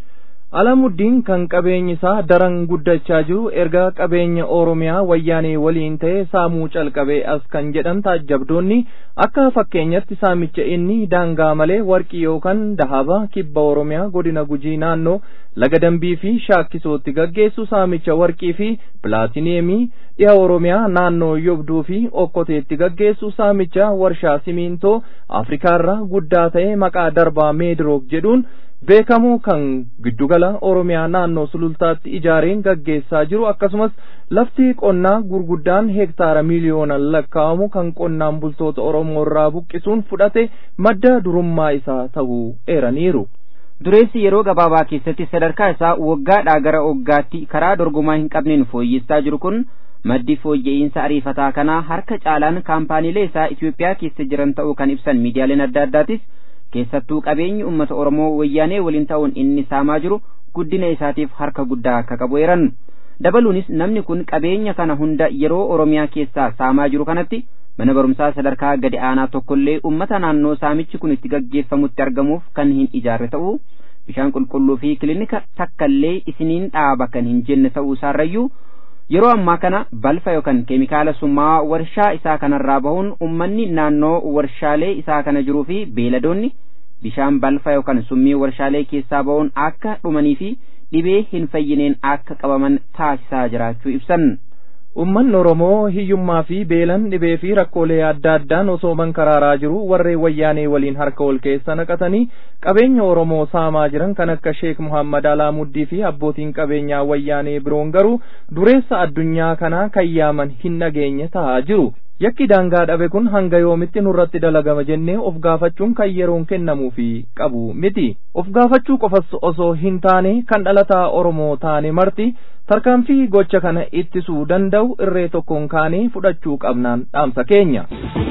Alamuddin kan qabeenyi isaa daran guddachaa jiru erga qabeenya Oromiyaa wayyaanee waliin ta'e saamuu calqabee as kan jedhan taajjabdoonni akka fakkeenyatti saamicha inni daangaa malee warqii yookaan dahaba kibba Oromiyaa godina Gujii naannoo Laga Dambii fi Shaakkisootti gaggeessu saamicha warqii fi pilaatineemii dhiha Oromiyaa naannoo Yobduu fi Okkoteetti gaggeessu saamicha warshaa simintoo Afrikaarraa guddaa ta'e maqaa darbaa Meedrook jedhuun beekamu kan giddugala Oromiyaa naannoo Sulultaatti ijaareen gaggeessaa jiru akkasumas lafti qonnaa gurguddaan hektaara miliyoonaan lakkaa'amu kan qonnaan bultoota Oromoo irraa buqqisuun fudhate madda durummaa isaa ta'uu eeraniiru. Dureessi yeroo gabaabaa keessatti sadarkaa isaa waggaadhaa gara waggaatti karaa dorgomaa hin qabneen fooyyessaa jiru kun maddi fooyya'insa ariifataa kanaa harka caalaan kaampaaniilee isaa Itoophiyaa keessa jiran ta'uu kan ibsan miidiyaaleen adda addaatis keessattuu qabeenyi uummata Oromoo wayyaanee waliin ta'uun inni saamaa jiru guddina isaatiif harka guddaa akka qabu eeran. Dabaluunis namni kun qabeenya kana hunda yeroo Oromiyaa keessaa saamaa jiru kanatti mana barumsaa sadarkaa gadi aanaa tokkollee uummata naannoo saamichi kun itti gaggeeffamutti argamuuf kan hin ijaarre ta'uu bishaan qulqulluu fi kilinika takkallee isiniin dhaaba kan hin jenne ta'uu isaarrayyuu yeroo ammaa kana balfa yookaan keemikaala summaa warshaa isaa kanarraa bahuun ummanni naannoo warshaalee isaa kana jiruu fi beeladoonni bishaan balfa yookaan summii warshaalee keessaa bahuun akka dhumanii fi dhibee hin fayyineen akka qabaman taasisaa jiraachuu ibsan. Ummanni Oromoo hiyyummaa fi beelan dhibee fi rakkoolee adda addaan osoo mankaraaraa jiru warreen wayyaanee waliin harka wal keessa naqatanii qabeenya Oromoo saamaa jiran kan akka Sheek Muhammad Alaamuddii fi abbootiin qabeenyaa wayyaanee biroon garuu dureessa addunyaa kanaa kan yaaman hin dhageenye ta'aa jiru. Yakki daangaa dhabe kun hanga yoomitti nurratti dalagama jennee of gaafachuun kan yeroon kennamuu fi qabu miti. Of gaafachuu qofas osoo hin taane kan dhalataa Oromoo taane marti tarkaanfii gocha kana ittisuu danda'u irree tokkoon kaanee fudhachuu qabnaan dhaamsa keenya.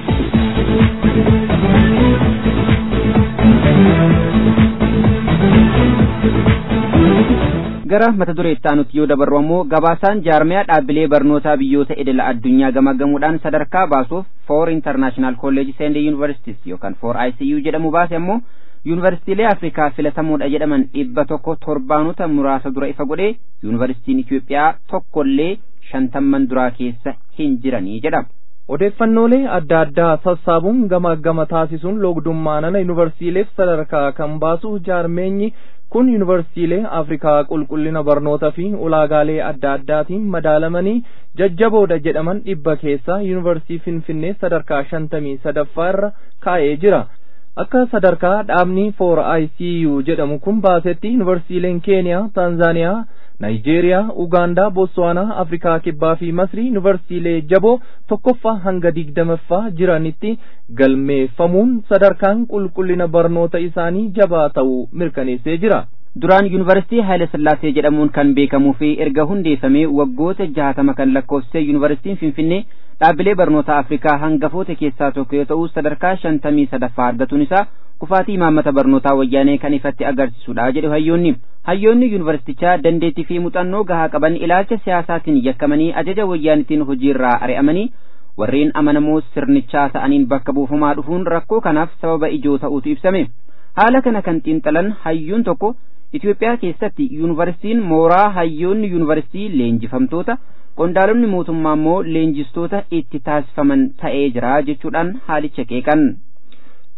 gara mata duree itti aanutti yoo dabarru ammoo gabaasaan jaarmiyaa dhaabbilee barnootaa biyyoota idila addunyaa gamaggamuudhaan sadarkaa baasuuf for international colleges and universities yookaan for ICU jedhamu baase ammoo yuunivarsiitiilee Afrikaa filatamuudha jedhaman 107 muraasa dura ifa godhee yuunivarsiitiin Itoophiyaa tokkollee 50 duraa keessa hin jiranii jedhama. Odeeffannoolee adda addaa sassaabuun gama taasisuun loogdummaanana yuunivarsiitiileef sadarkaa kan baasu jaarmeenyi kun yuunivarsiitiilee Afrikaa qulqullina barnoota fi ulaagaalee adda addaatiin madaalamanii jajjaboodha jedhaman 100 keessaa yuunivarsiitii Finfinnee sadarkaa 53ffaa irra kaa'ee jira. Akka sadarkaa dhaabni for ICU jedhamu kun baasetti yuunivarsiitiileen Keeniyaa, Taanzaaniyaa, Naayijeeriyaa, Ugaandaa, Botswaanaa, Afrikaa Kibbaa fi Masrii yuunivarsiitiilee jaboo 1ffaa hanga 20ffaa jiranitti galmeeffamuun sadarkaan qulqullina barnoota isaanii jabaa ta'uu mirkaneessee jira. Duraan yuunivarsiitii Haayile Sillaasee jedhamuun kan beekamuu fi erga hundeeffamee waggoota 60 kan lakkoofsise yuunivarsiitiin Finfinnee dhaabbilee barnoota Afrikaa hangafoota keessaa tokko yoo ta'u sadarkaa 53ffaa argatuun isaa kufaatii imaammata barnootaa wayyaanee kan ifatti agarsiisudha jedhu hayyoonni. Hayyoonni yuunivarsiitichaa dandeettii fi muuxannoo gahaa qaban ilaalcha siyaasaatiin yakkamanii ajaja wayyaanitiin hojiirraa ari'amanii warreen amanamoo sirnichaa ta'aniin bakka buufamaa dhufuun rakkoo kanaaf sababa ijoo ta'uutu ibsame. Haala kana kan xiinxalan hayyuun tokko Itoophiyaa keessatti yuunivarsiitiin mooraa hayyoonni yuunivarsiitii leenjifamtoota qondaalonni mootummaa immoo leenjistoota itti taasifaman ta'ee jira jechuudhaan haalicha qeeqan.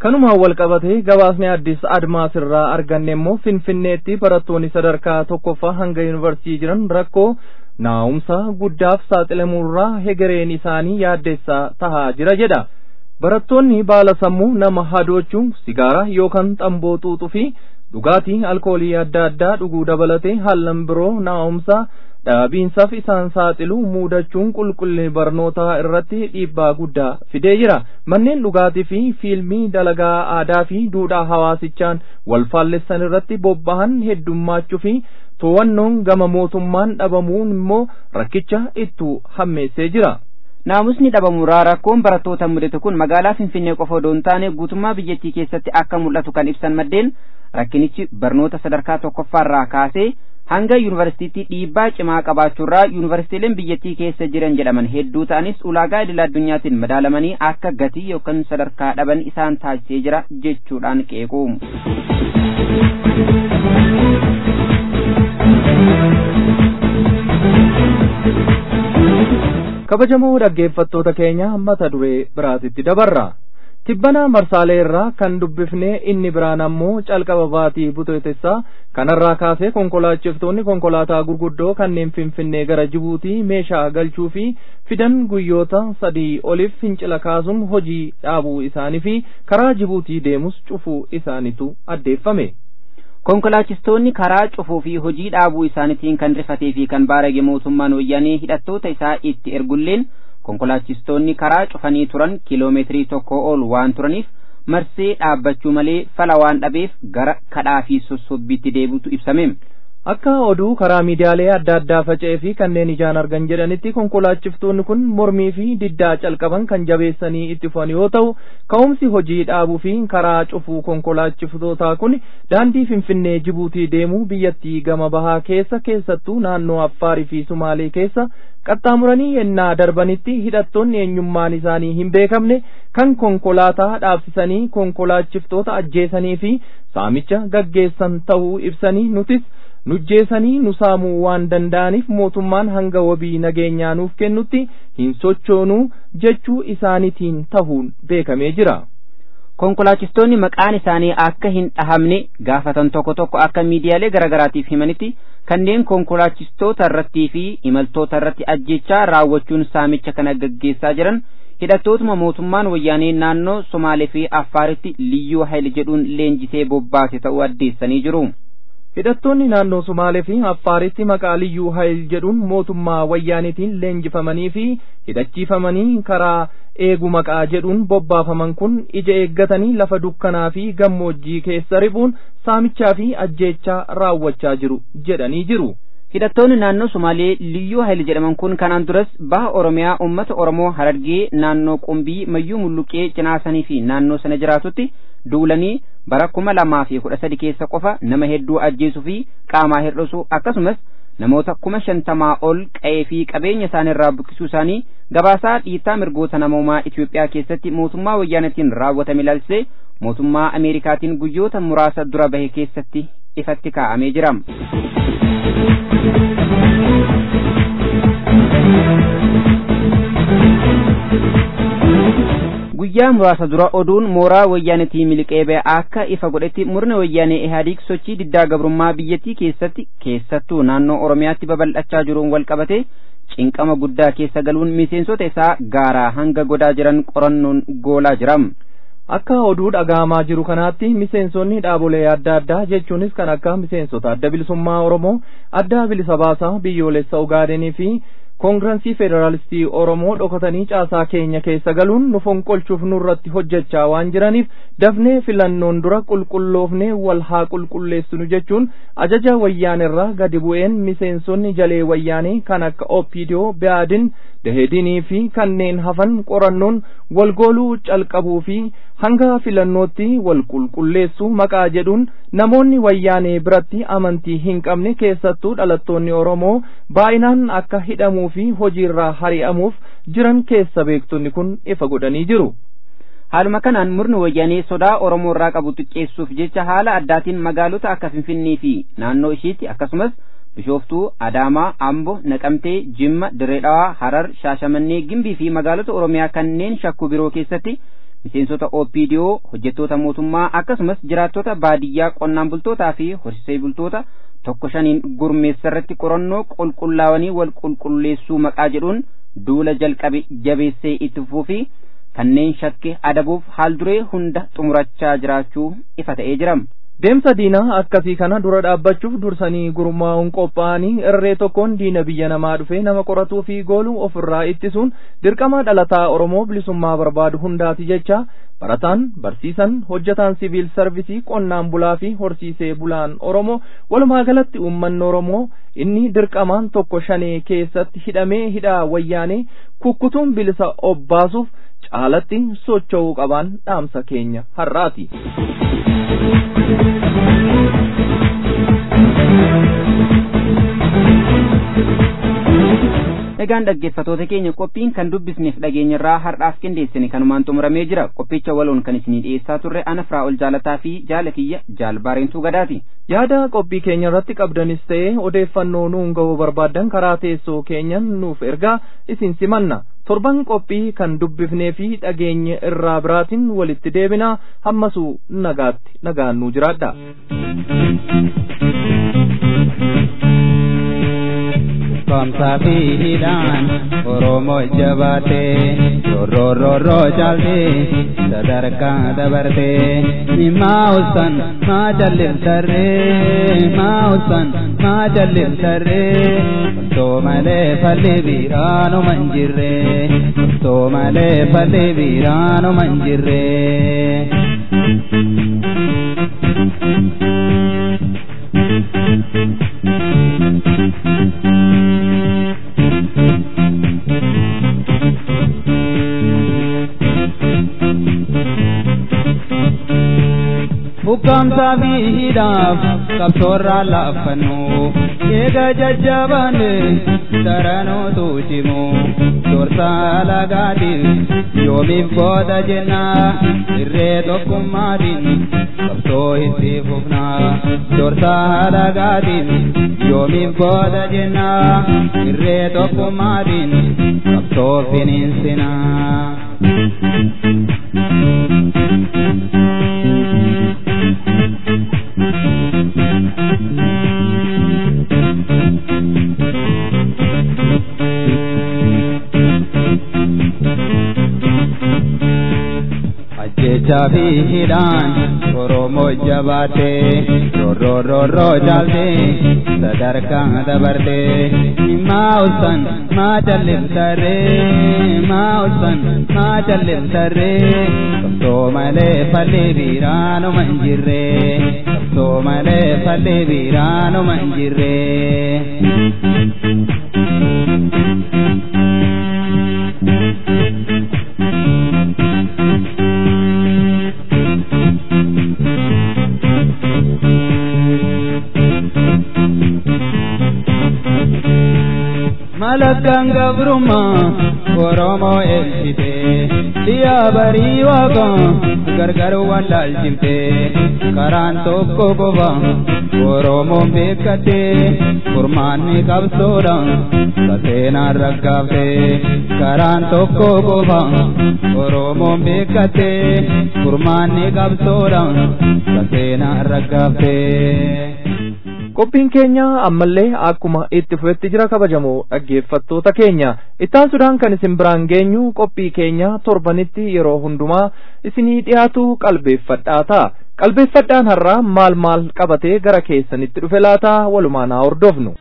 kanumaan wal qabatee gabaasni addis admaas irraa arganne immoo Finfinneetti barattoonni sadarkaa tokkoffaa hanga yuunivarsiitii jiran rakkoo naa'umsa guddaaf saaxilamuurraa hegereen isaanii yaaddeessaa tahaa jira jedha. Barattoonni baala sammuu nama hadoochuu sigaaraa yookaan xamboo xuuxuu fi dhugaatii alkoolii adda addaa dhuguu dabalatee haallan biroo naa'umsa dhabiinsaaf isaan saaxilu muudachuun qulqullina barnootaa irratti dhiibbaa guddaa fidee jira. Manneen dhugaatii fi fiilmii dalagaa aadaa fi duudhaa hawaasichaan wal faallessan irratti bobbahan heddummaachuu fi to'annoon gama mootummaan dhabamuun immoo rakkicha itti hammeessee jira. Naamusni dhabamuuraa rakkoon barattoota mudate kun magaalaa Finfinnee qofa odoo hin taane guutummaa biyyattii keessatti akka mul'atu kan ibsan maddeen rakkinichi barnoota sadarkaa tokkoffaarraa kaasee hanga yuunivarsiitiitti dhiibbaa cimaa qabaachuurraa yuunivarsiitiileen biyyattii keessa jiran jedhaman hedduu ta'anis ulaagaa idil addunyaatiin madaalamanii akka gatii yookaan sadarkaa dhaban isaan taasisee jira jechuudhaan qeequ. Kabajamoo dhaggeeffattoota keenya mata duree biraatitti dabarra. Tibbana marsaalee irraa kan dubbifnee inni biraan ammoo calqaba baatii butootessaa kanarraa kaasee konkolaachiftoonni konkolaataa gurguddoo kanneen Finfinnee gara Jibuutii meeshaa galchuu fi fidan guyyoota 3 oliif fincila kaasuun hojii dhaabuu isaanii fi karaa Jibuutii deemus cufuu isaaniitu addeeffame. Konkolaachistoonni karaa cufuu fi hojii dhaabuu isaaniitiin kan rifatee fi kan baarage mootummaan wayyaanee hidhattoota isaa itti ergulleen konkolaachistoonni karaa cufanii turan kiiloomeetirii 1 ol waan turaniif marsee dhaabbachuu malee fala waan dhabeef gara kadhaa fi sossobbiitti deebi'utu ibsame. Akka oduu karaa miidiyaalee adda addaa faca'ee fi kanneen ijaan argan jedhanitti konkolaachiftoonni kun mormii fi diddaa calqaban kan jabeessanii itti fufan yoo ta'u ka'umsi hojii dhaabuu fi karaa cufuu konkolaachiftootaa kun daandii Finfinnee Jibuutii deemuu biyyattii gama bahaa keessattuu naannoo Affaarii fi Sumaalee keessa qaxxaamuranii yennaa darbanitti hidhattoonni eenyummaan isaanii hin beekamne kan konkolaataa dhaabsisanii konkolaachiftoota ajjeesanii fi saamicha gaggeessan ta'uu ibsanii nutis nujjeesanii nu saamuu waan danda'aniif mootummaan hanga wabii nageenyaa nuuf kennutti hin sochoonuu jechuu isaaniitiin tahuun beekamee jira. Konkolaachistoonni maqaan isaanii akka hin dhahamne gaafatan tokko tokko akka miidiyaalee garagaraatiif himanitti kanneen konkolaachistoota irrattii fi imaltoota irratti ajjechaa raawwachuun saamicha kana gaggeessaa jiran hidhattootuma mootummaan wayyaanee naannoo Somaalee fi Affaaritti liyyuu hayil jedhuun leenjisee bobbaase ta'uu addeessanii jiru. Hidhattoonni naannoo Sumaalee fi Affaaritti maqaa liyyuu hayil jedhuun mootummaa wayyaanitiin leenjifamanii fi hidhachiifamanii karaa eegu maqaa jedhuun bobbaafaman kun ija eeggatanii lafa dukkanaa fi gammoojjii keessa ribuun saamichaa fi ajjeechaa raawwachaa jiru jedhanii jiru. Hidhattoonni naannoo Sumaalee liyyuu hayil jedhaman kun kanaan duras baha Oromiyaa uummata Oromoo Harargee naannoo Qumbii Mayyuu Mulluqee Cinaasanii fi naannoo sana jiraatutti duulanii bara 2013 keessa qofa nama hedduu ajjeesuu fi qaamaa hir'isuu akkasumas namoota 50,000 ol qa'ee fi qabeenya isaaniirraa buqqisuu isaanii gabaasaa dhiittaa mirgoota namoomaa Itoophiyaa keessatti mootummaa wayyaanatiin raawwatame ilaalchisee mootummaa Ameerikaatiin guyyoota muraasa dura bahe keessatti ifatti kaa'amee jira. Guyyaa muraasa dura oduun mooraa wayyaanitii miliqee ba'e akka ifa godhetti murni wayyaanee Ihaadiig sochii diddaa gabrummaa biyyattii keessatti keessattuu naannoo Oromiyaatti babal'achaa jiruun wal qabate cinqama guddaa keessa galuun miseensota isaa gaaraa hanga godaa jiran qorannoon goolaa jira. Akka oduu dhagahamaa jiru kanaatti miseensonni dhaabolee adda addaa jechuunis kan akka miseensota adda bilisummaa Oromoo, adda bilisa baasaa biyyoolessa Ogaadenii fi Koongirensii Federaalistii Oromoo dhokatanii caasaa keenya keessa galuun nu fonqolchuuf nurratti hojjechaa waan jiraniif dafnee filannoon dura qulqulloofnee wal haa qulqulleessinu jechuun ajaja wayyaanerraa gadi bu'een miseensonni jalee wayyaanee kan akka OPDO, Biaadin, Dehedinii fi kanneen hafan qorannoon walgooluu calqabuu fi hanga filannootti wal qulqulleessuu maqaa jedhuun namoonni wayyaanee biratti amantii hin qabne keessattuu dhalattoonni Oromoo baay'inaan akka hidhamuu fi hojiirraa hari'amuuf jiran keessa beektonni kun ifa godhanii jiru. Haaluma kanaan murni wayyaanee sodaa Oromoo irraa qabu xiqqeessuuf jecha haala addaatiin magaalota akka Finfinnee fi naannoo ishiitti akkasumas Bishooftuu, Adaamaa, Amboo, Naqamtee, Jimma, Dirree Dhawaa, Harar, Shaashamannee, Gimbii fi magaalota Oromiyaa kanneen shakkuu biroo keessatti miseensota OPDO, hojjettoota mootummaa akkasumas jiraattota baadiyyaa qonnaan bultootaa fi horsiisee bultoota 1-5 gurmeessarratti qorannoo qulqullaawanii wal qulqulleessuu maqaa jedhuun duula jalqabe jabeessee itti fufuu fi kanneen shakke adabuuf haal duree hunda xumurachaa jiraachuu ifa ta'ee jira. Deemsa diinaa akkasii kana dura dhaabbachuuf dursanii gurmaa'uun qophaa'anii irree tokkoon diina biyya namaa dhufee nama qoratuu fi gooluu ofirraa ittisuun dirqama dhalataa Oromoo bilisummaa barbaadu hundaati jecha barataan, barsiisan, hojjetaan siviil sarvisii, qonnaan bulaa fi horsiisee bulaan Oromoo walumaa galatti uummanni Oromoo inni dirqamaan 1-5 keessatti hidhamee hidhaa wayyaanee kukkutuun bilisa obbaasuuf caalatti socho'uu qaban dhaamsa keenya har'aati. Egaan dhaggeeffattoota keenya qophiin kan dubbisneef dhageenyarraa har'aaf qindeessine kanumaan xumuramee jira. Qophicha waloon kan isinii dhiyeessaa turre ana Firaa'ol Jaalataa fi Jaalatiyya Jaalbaareentuu Gadaati. Yaada qophii keenya irratti qabdanis ta'ee odeeffannoo nuun ga'uu barbaaddan karaa teessoo keenyan nuuf ergaa isin simanna. Torban qophii kan dubbifnee fi dhageenye irraa biraatiin walitti deebina. Hammasuu nagaatti nagaan nuu jiraadha. Kamsa fi hidhaan Oromoo jabaatee roorroorroo caaltee sadarkaa dabartee mimaa usan maa jalliftarree maa usan maa jalliftarree osoo malee falli biraanuma hin jirree osoo malee falli biraanuma hin jirree. Bukamsa miidhaaf qabsoorraa laaffannu eega jajjabaanne daranootu cimu dorsaa lagaatiif yoomiif booda jenna irree tokkummaatiin qabsoo itti fufna dorsaa lagaatiif yoomiif booda jenna irree tokkummaatiin qabsoo finiinsina. Ajjeechaa fi hidhaan Oromoo jabaatee roorroorroo caaltee sadarkaa dabartee maa usan maa jalliftarree maa usan maa jalliftarree qabsoo malee falli biraanuma hin jirree qabsoo malee falli biraanuma hin jirree. Malakkaan gabrummaa Oromoo eegsitee dhiyaa barii waaqaa gargar wallaalchifte karaan tokko qofa Oromoon beekattee furmaanni qabsoodha saseenaan raggaafte karaan tokko qofa Oromoon beekattee furmaanni qabsoodha saseenaan raggaafte. Qophiin keenya ammallee akkuma itti fufetti jira kabajamoo dhaggeeffattoota keenya. Ittaansuudhaan kan isin biraan geenyu qophii keenya torbanitti yeroo hundumaa isinii dhiyaatu qalbeeffadhaa ta'a. Qalbeeffadhaan har'aa maal qabatee gara keessanitti dhufe laata walumaan haa hordofnu.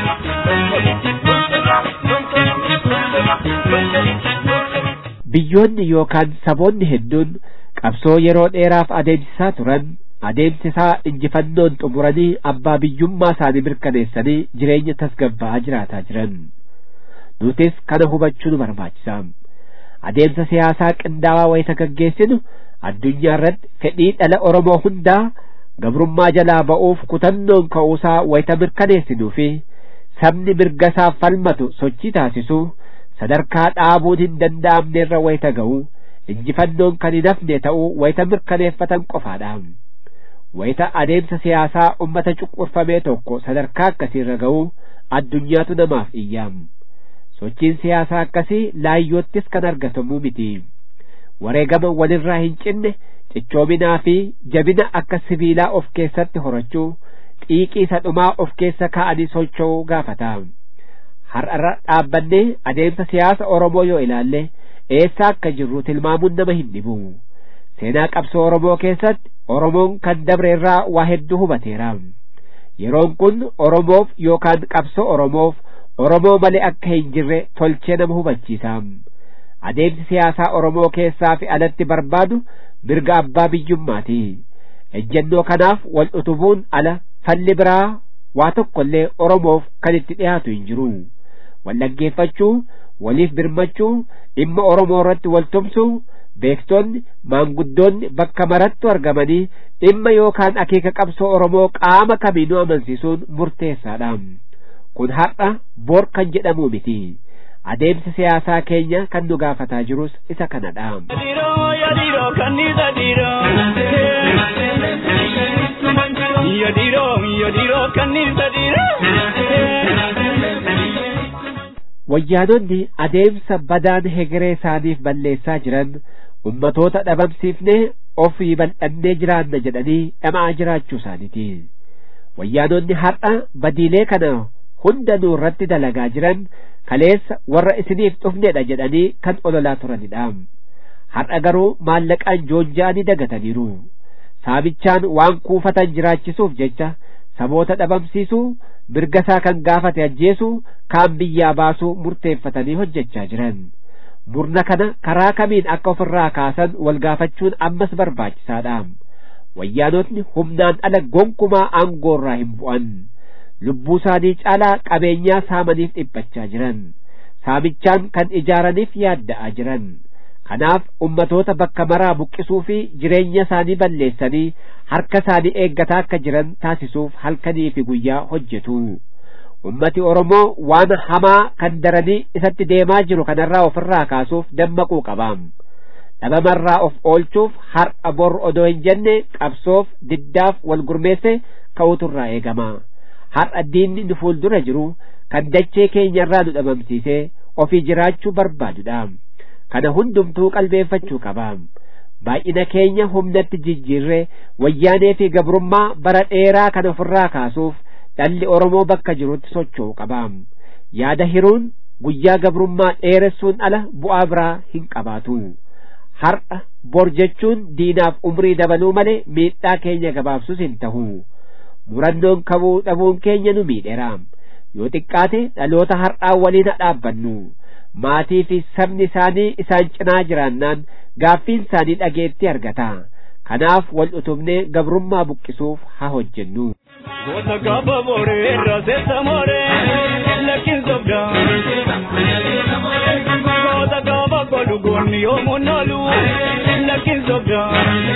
Biyyoonni yookaan saboonni hedduun qabsoo yeroo dheeraaf adeemsisaa turan adeemsi isaa injifannoon xumuranii abbaa biyyummaa isaanii mirkaneessanii jireenya tasgabbaa'aa jiraataa jiran. Nutis kana hubachuu nu barbaachisa. Adeemsa siyaasaa qindaawaa wayita gaggeessinu addunyaa irratti fedhii dhala Oromoo hundaa gabrummaa jalaa ba'uuf kutannoon ka'uusaa wayita mirkaneessinuu fi sabni mirga isaaf falmatu sochii taasisu sadarkaa dhaabuun hin danda'amne irra wayita ga'u injifannoon kan hin hafne ta'uu wayita mirkaneeffatan qofaadha. Wayita adeemsa siyaasaa ummata cuqqurfamee tokko sadarkaa akkasiirra ga'u addunyaatu namaaf iyyaam. Sochiin siyaasaa akkasii laayyoottis kan argatamu miti. wareegama walirraa hin cinne cichoominaa fi jabina akka sibiilaa of keessatti horachuu xiiqii sadhumaa of keessa kaa'anii socho'uu gaafata. Har'arra dhaabbannee adeemsa siyaasa Oromoo yoo ilaalle eessa akka jirru tilmaamuun nama hin dhibu. Seenaa qabsoo Oromoo keessatti Oromoon kan dabre irraa waa hedduu hubateera. Yeroon kun Oromoof yookaan qabsoo Oromoof Oromoo malee akka hin jirre tolchee nama hubachiisa. Adeemsi siyaasaa Oromoo keessaa fi alatti barbaadu mirga abbaa biyyummaati. Ejjennoo kanaaf wal utubuun ala falli biraa waa tokkollee Oromoof kan itti dhiyaatu hin jiru. Wal dhaggeeffachuu, waliif birmachuu, dhimma Oromoo irratti wal tumsuu, beektonni maanguddoonni bakka marattu argamanii dhimma yookaan akeeka qabsoo Oromoo qaama kamiinuu amansiisuun murteessaadha. Kun har'a bor kan jedhamu miti. Adeemsi siyaasaa keenya kan nu gaafataa jirus isa kanadha. Wayyaanonni adeemsa badaan hegeree isaaniif balleessaa jiran ummatoota dhabamsiifnee ofii bal'annee jiraanna jedhanii dhama'aa jiraachuu isaaniiti. Wayyaanonni har'a badiilee kana hunda nurratti dalagaa jiran kaleessa warra isiniif dhufnedha jedhanii kan ololaa turanidha. Har'a garuu maallaqaan joonja'anii dagataniiru. Saamichaan waan kuufatan jiraachisuuf jecha saboota dhabamsiisuu, mirga isaa kan gaafate ajjeesuu, kaan biyyaa baasuu murteeffatanii hojjechaa jiran. Murna kana karaa kamiin akka ofirraa kaasan wal gaafachuun ammas barbaachisaadha. Wayyaanotni humnaan ala gonkumaa aangoorraa hin bu'an. Lubbuu isaanii caalaa qabeenyaa saamaniif dhiphachaa jiran. Saamichaan kan ijaaraniif yaadda'aa jiran. Kanaaf ummatoota bakka maraa buqqisuu fi jireenya isaanii balleessanii harka isaanii eeggataa akka jiran taasisuuf halkanii fi guyyaa hojjetu. Ummati Oromoo waan hamaa kan daranii isatti deemaa jiru kanarraa ofirraa kaasuuf dammaquu qaba. Dhabamarraa of oolchuuf har'a bor odoo hin jenne qabsoof diddaaf wal gurmeesse ka'uuturraa eegama. Har'a diinni nu fuuldura jiru kan dachee keenyarraa nu dhabamsiisee ofii jiraachuu barbaadudha. Kana hundumtuu qalbeeffachuu qaba. Baay'ina keenya humnatti jijjiirree wayyaanee fi gabrummaa bara dheeraa kan ofirraa kaasuuf dhalli Oromoo bakka jirutti socho'uu qaba. Yaada hiruun guyyaa gabrummaa dheeressuun ala bu'aa biraa hin qabaatu. Har'a bor jechuun diinaaf umrii dabaluu malee miidhaa keenya gabaabsus hin tahu. Murannoon kabuu dhabuun keenya nu miidheera. Yoo xiqqaate dhaloota har'aa waliin dhaabbannu. Maatii fi sabni isaanii isaan cinaa jiraannaan gaaffiin isaanii dhageetti argata. Kanaaf wal utubnee gabrummaa buqqisuuf haa hojjennu. Goota gaafa booree irraa seessa mooree lakkiin sobdaa. Goota gaafa godhu goonni yoomuun oolu lakkiin sobdaa.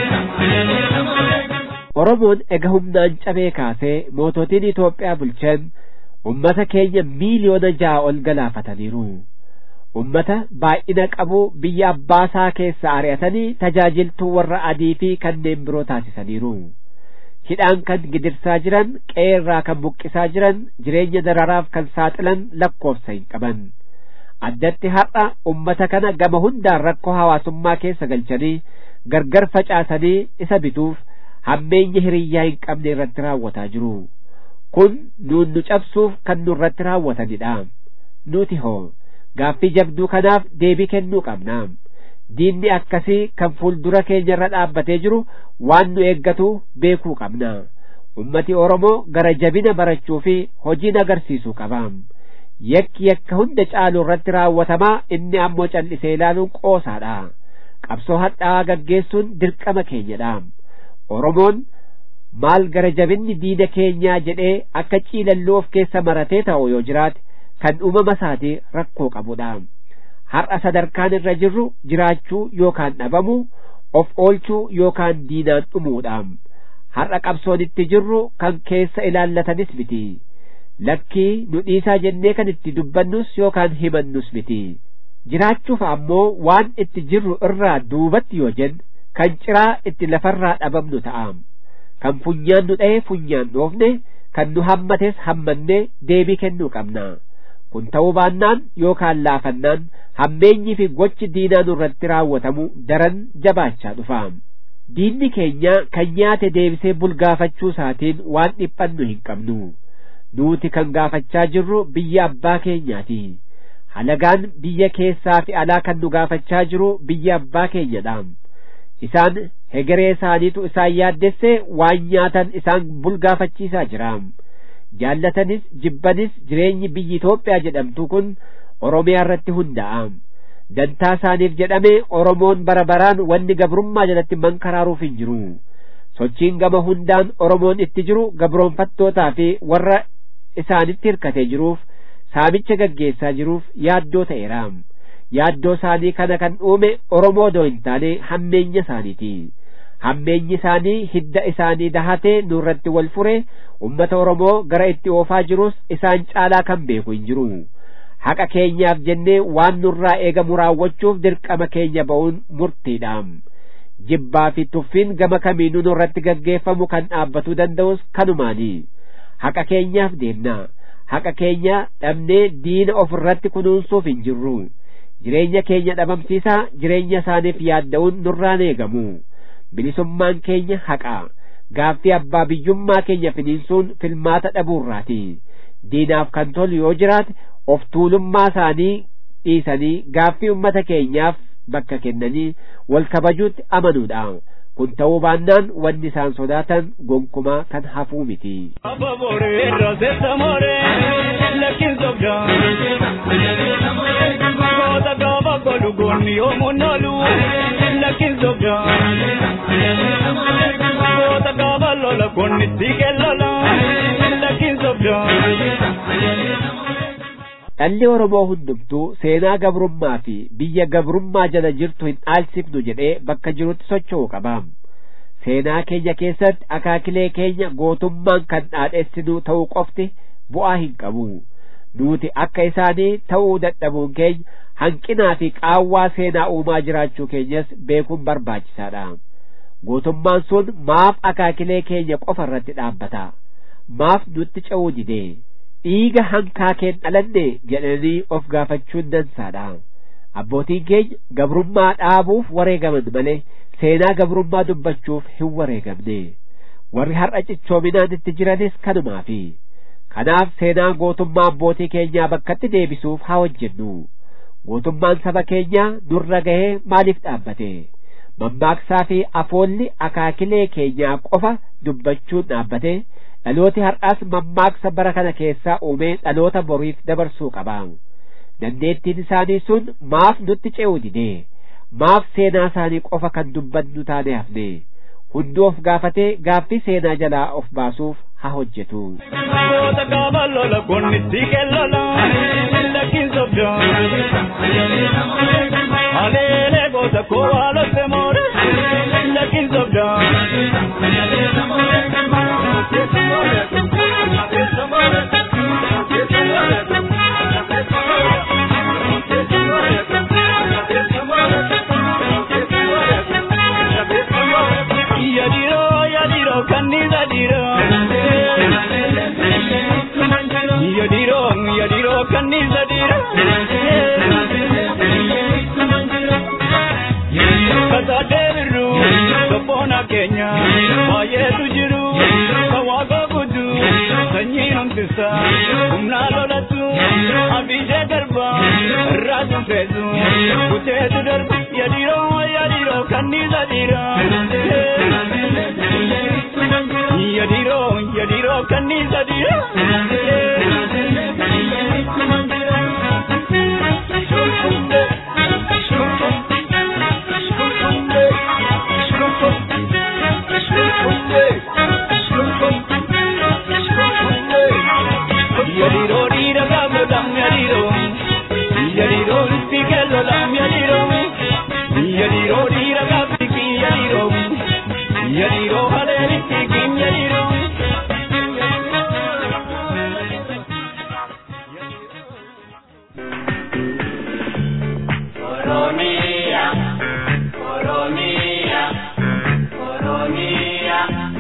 Oromoon ega humnaan cabee kaasee moototiin Itoophiyaa bulchan ummata keenya miiliyoona 6 ol galaafataniiru. Ummata baay'ina qabu biyya abbaasaa keessa ari'atanii tajaajiltuu warra adii fi kanneen biroo taasisaniiru. Hidhaan kan gidirsaa jiran, qeerraa kan buqqisaa jiran, jireenya dararaaf kan saaxilan lakkoofsa hin qaban. Addatti har'a ummata kana gama hundaan rakkoo hawaasummaa keessa galchanii gargar facaasanii isa bituuf hammeenya hiriyyaa hin qabne irratti raawwataa jiru. Kun nuun nu cabsuuf kan nurratti raawwatanidha. Nuti hoo gaaffii jabduu kanaaf deebii kennuu qabna. Diinni akkasii kan fuuldura keenyarra dhaabbatee jiru waan nu eeggatu beekuu qabna. Ummati Oromoo gara jabina barachuu fi hojiin agarsiisuu qaba. Yakka hunda caalu irratti raawwatamaa inni ammoo callisee ilaaluun qoosaadha. Qabsoo hadhaa'aa gaggeessuun dirqama keenyadha. Oromoon maal gara jabinni diina keenyaa jedhee akka ciilalluu of keessa maratee ta'u yoo jiraate kan uumama isaatii rakkoo qabudha. Har'a sadarkaan irra jirru jiraachuu yookaan dhabamuu, of oolchuu yookaan diinaan dhumuudha. Har'a qabsoon itti jirru kan keessa ilaallatanis miti. Lakkii nu dhiisaa jennee kan itti dubbannus yookaan himannus miti. Jiraachuuf ammoo waan itti jirru irraa duubatti yoo jennu kan ciraa itti lafarraa dhabamnu ta'a. Kan funyaan nu dha'e funyaan dhoofne, kan nu hammates hammannee deebii kennuu qabna. kun ta'uu baannaan yookaan laafannaan hammeenyi fi gochi diinaa nurratti raawwatamu daran jabaachaa dhufa. Diinni keenya kan nyaate deebisee bulgaafachuu isaatiin waan dhiphannu hin qabnu. Nuti kan gaafachaa jirru biyya abbaa keenyaati. Halagaan biyya keessaa fi alaa kan nu gaafachaa jiru biyya abbaa keenyadha. Isaan hegeree isaaniitu isaan yaaddesse waan nyaatan isaan bulgaafachiisaa jira. Jaallatanis jibbanis jireenyi biyyi Itoophiyaa jedhamtu kun Oromiyaa irratti hundaa'a. Dantaa isaaniif jedhame Oromoon bara baraan wanni gabrummaa jalatti mankaraaruuf hin jiru. Sochiin gama hundaan Oromoon itti jiru gabroonfattootaa fi warra isaanitti hirkatee jiruuf saamicha gaggeessaa jiruuf yaaddoo ta'eera. Yaaddoo isaanii kana kan uume Oromoo doo hin taane hammeenya isaaniiti. Hammeenyi isaanii hidda isaanii dahatee nurratti wal fure ummata Oromoo gara itti oofaa jirus isaan caalaa kan beeku hin jiru. Haqa keenyaaf jennee waan nurraa eegamu raawwachuuf dirqama keenya ba'uun murtiidha. Jibbaa fi tuffiin gama kamiinuu nurratti gaggeeffamu kan dhaabbatuu danda'us kanumaani. Haqa keenyaaf deemna. Haqa keenya dhabnee diina ofirratti kunuunsuuf hin jirru. Jireenya keenya dhabamsiisaa jireenya isaaniif yaadda'uun nurraan eegamu. Bilisummaan keenya haqa. Gaaffii abbaa biyyummaa keenya finiinsuun filmaata dhabuurraati. Diinaaf kan tolu yoo jiraate of tuulummaa isaanii dhiisanii gaaffii ummata keenyaaf bakka kennanii wal kabajuutti amanuudha. Kun ta'uu baannaan wanni isaan sodaatan gonkumaa kan hafuu miti. Dhalli Oromoo hundumtuu seenaa gabrummaa fi biyya gabrummaa jala jirtu hin dhaalsifnu jedhee bakka jirutti socho'uu qaba. Seenaa keenya keessatti akaakilee keenya gootummaan kan dhaadheessinu ta'uu qofti bu'aa hin qabu. Nuti akka isaanii ta'uu dadhabuun keenya hanqinaa fi qaawwaa seenaa uumaa jiraachuu keenyas beekuun barbaachisaadha. Gootummaan sun maaf akaakilee keenya qofa irratti dhaabbata? Maaf nutti ce'uu didee? Dhiiga hankaakeen dhalanne jedhanii of gaafachuun dansaadha. Abbootiin keenya gabrummaa dhaabuuf wareegaman malee seenaa gabrummaa dubbachuuf hin wareegamne. Warri har'a cichoominaan itti jiranis kanumaafi. Kanaaf seenaa gootummaa abbootii keenyaa bakkatti deebisuuf haa hojjennu. Gootummaan saba keenyaa nurra gahee maaliif dhaabbate? Mammaaksaa fi afoolli akaakilee keenyaa qofa dubbachuun dhaabbate. Dhalooti har'as mammaaksa bara kana keessaa uumee dhaloota boriif dabarsuu qaba. Dandeettiin isaanii sun maaf nutti ce'uu didee? Maaf seenaa isaanii qofa kan dubbannu taane hafne? Hunduu of gaafatee gaaffii seenaa jalaa of baasuuf haa hojjetu.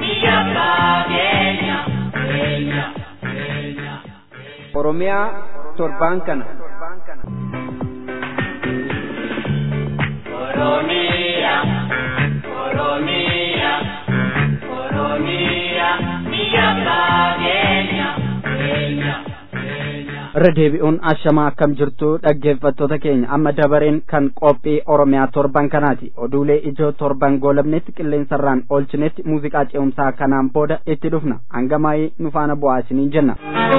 Oromiyaa torbaan kana. Oromia, Oromia, Oromia, biyya keenya, keenya. Radeebi'uun ashamaa akkam jirtu dhaggeeffattoota keenya amma dabareen kan qophii Oromiyaa torban kanaati. Oduulee ijoo torban goolabnetti qilleensarraan oolchinetti muuziqaa ce'umsaa kanaan booda itti dhufna. Hangamaayii nu faana bu'aa isiniin jenna.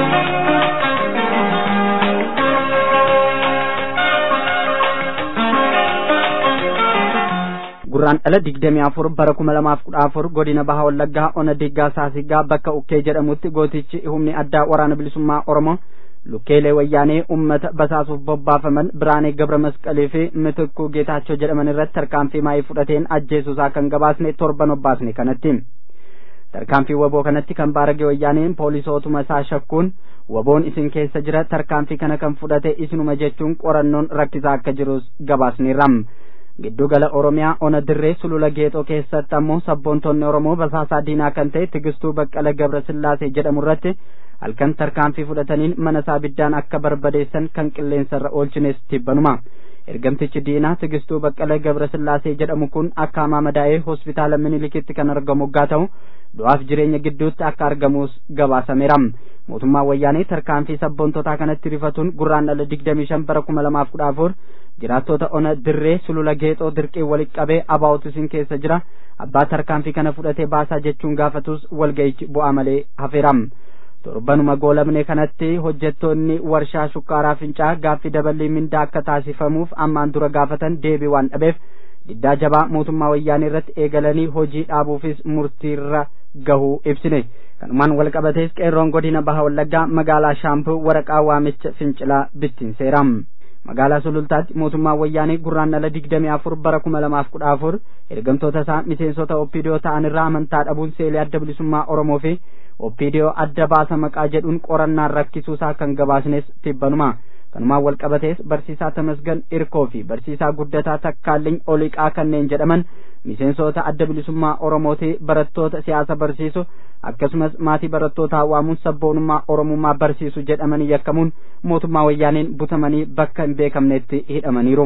Gurraan dhala 24 bara 2014 godina Baha Wallaggaa ona Diggaa Saasigaa bakka Ukkee jedhamutti gootichi humni addaa waraana bilisummaa Oromoo lukkeelee wayyaanee ummata basaasuuf bobbaafaman Biraanee Gabra Masqalee fi Mitikkuu Geetaachoo jedhaman irratti tarkaanfii maayii fudhateen ajjeesuusaa kan gabaasne torban obbaasne kanatti. Tarkaanfii waboo kanatti kan baarage wayyaaneen poolisootuma isaa shakkuun waboon isin keessa jira tarkaanfii kana kan fudhate isinuma jechuun qorannoon rakkisaa akka jirus gabaasneerra. Giddugala Oromiyaa ona Dirree Sulula Geexoo keessatti ammoo sabboontonni Oromoo basaasaa diinaa kan ta'e Tigistuu Baqqala Gabra Sillaasee jedhamu irratti halkan tarkaanfii fudhataniin mana isaa biddaan akka barbadeessan kan qilleensarra oolchines tibbanuma. Ergamtichi diinaa Tigistuu Baqqala Gabra Sillaasee jedhamu kun akka madaa'ee hospitaala Minilikitti kan argamu yoo ta'u du'aaf jireenya gidduutti akka argamus gabaasameera. Mootummaan wayyaanee tarkaanfii sabboontotaa kanatti rifatuun gurraandhala 25 bara 2014 jiraattota ona Dirree Sulula Geexoo dirqii walitti qabee abaa'otu isin keessa jira abbaa tarkaanfii kana fudhatee baasaa jechuun gaafatus walga'ichi bu'aa malee hafeera. Torbanuma goolabne kanatti hojjettoonni warshaa shukkaaraa Fincaa gaaffii dabalii mindaa akka taasifamuuf ammaan dura gaafatan deebii waan dhabeef diddaa jabaa mootummaa wayyaanee irratti eegalanii hojii dhaabuufis murtiirra gahuu ibsine. Kanumaan wal qabatees qeerroon godina Baha Wallaggaa magaalaa Shaampuu waraqaa waamicha fincilaa bittinseera. Magaalaa Sulultaatti mootummaa wayyaanee gurraandhala 24 bara 2014 ergamtoota isaa miseensota OPDO ta'an irraa amantaa dhabuun seelee adda bilisummaa Oromoo fi OPDO adda baasa maqaa jedhuun qorannaan rakkisuusaa kan gabaasnes tibbanuma. Kanumaan wal qabatees barsiisaa Tamasgan Irkoo fi barsiisaa Guddataa Takkaalliin Oliiqaa kanneen jedhaman miseensota adda bilisummaa Oromooti barattoota siyaasa barsiisu akkasumas maatii barattootaa waamuun sabboonummaa Oromummaa barsiisu jedhamanii yakkamuun mootummaa wayyaaneen butamanii bakka hin beekamnetti hidhamaniiru.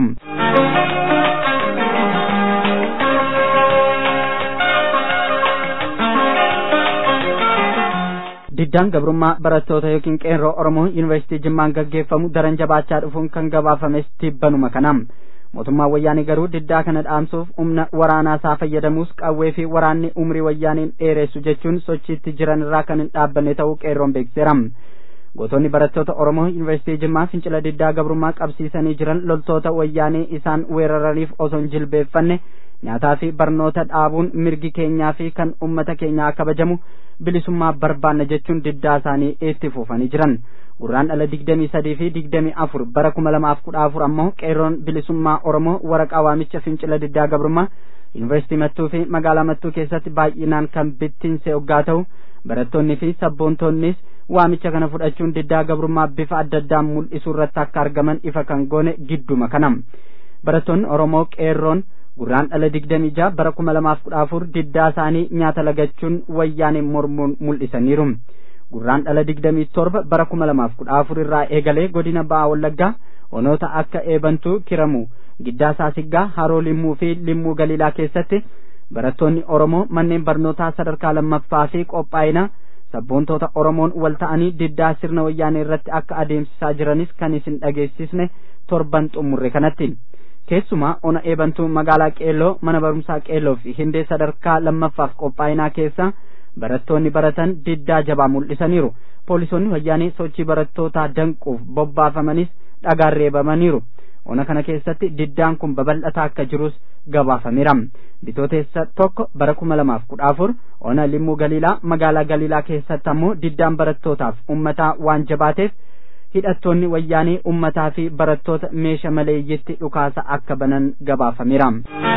Diddaan gabrummaa barattoota yookiin qeerroo Oromoo Yuunivarsiitii Jimmaan gaggeeffamu daran jabaachaa dhufuun kan gabaafames tibbanuma kana. Mootummaan wayyaanee garuu diddaa kana dhaamsuuf humna waraanaa isaa fayyadamuus qawwee fi waraanni umrii wayyaaneen dheeressu jechuun sochiitti jiran irraa kan hin dhaabbanne ta'uu qeerroon beeksiseera. Gootonni barattoota Oromoo Yuunivarsiitii Jimmaa fincila diddaa gabrummaa qabsiisanii jiran loltoota wayyaanee isaan weeraraniif osoo hin jilbeeffanne nyaataa fi barnoota dhaabuun mirgi keenyaa fi kan ummata keenyaa kabajamu bilisummaa barbaanna jechuun diddaa isaanii itti fufanii jiran. Gurraandhala 23 fi 24 bara 2014 ammoo qeerroon bilisummaa Oromoo waraqaa waamicha fincila diddaa gabrummaa Yuunivarsiitii Mattuu fi magaalaa Mattuu keessatti baay'inaan kan bittinse hoggaa ta'u barattoonni fi sabboontonnis waamicha kana fudhachuun diddaa gabrummaa bifa adda addaan mul'isuu irratti akka argaman ifa kan goone gidduma kana. Barattoonni Oromoo qeerroon gurraandhala 26 bara 2014 diddaa isaanii nyaata lagachuun wayyaanee mormuun mul'isaniiru. Gurraandhala 27 bara 2014 irraa eegalee godina Baha Wallaggaa onoota akka Eebantuu Kiramu Giddaa Saasiggaa Haroo Limmuu fi Limmuu Galiilaa keessatti barattoonni Oromoo manneen barnootaa sadarkaa lammaffaa fi qophaa'ina sabboontoota Oromoon wal ta'anii diddaa sirna wayyaanee irratti akka adeemsisaa jiranis kan isin dhageessisne torban xumurre kanatti. Keessumaa ona Eebantuu magaalaa Qeelloo mana barumsaa Qeelloo fi Hindee sadarkaa lammaffaaf qophaa'inaa keessa barattoonni baratan diddaa jabaa mul'isaniiru. Poolisoonni wayyaanee sochii barattootaa danquuf bobbaafamanis dhagaan reebamaniiru. Ona kana keessatti diddaan kun babal'ataa akka jirus gabaafameera. Bitootessa 1 bara 2014 ona Limmuu Galiilaa magaalaa Galiilaa keessatti ammoo diddaan barattootaaf ummataa waan jabaateef hidhattoonni wayyaanee ummataa fi barattoota meeshaa maleeyyitti dhukaasa akka banan gabaafameera.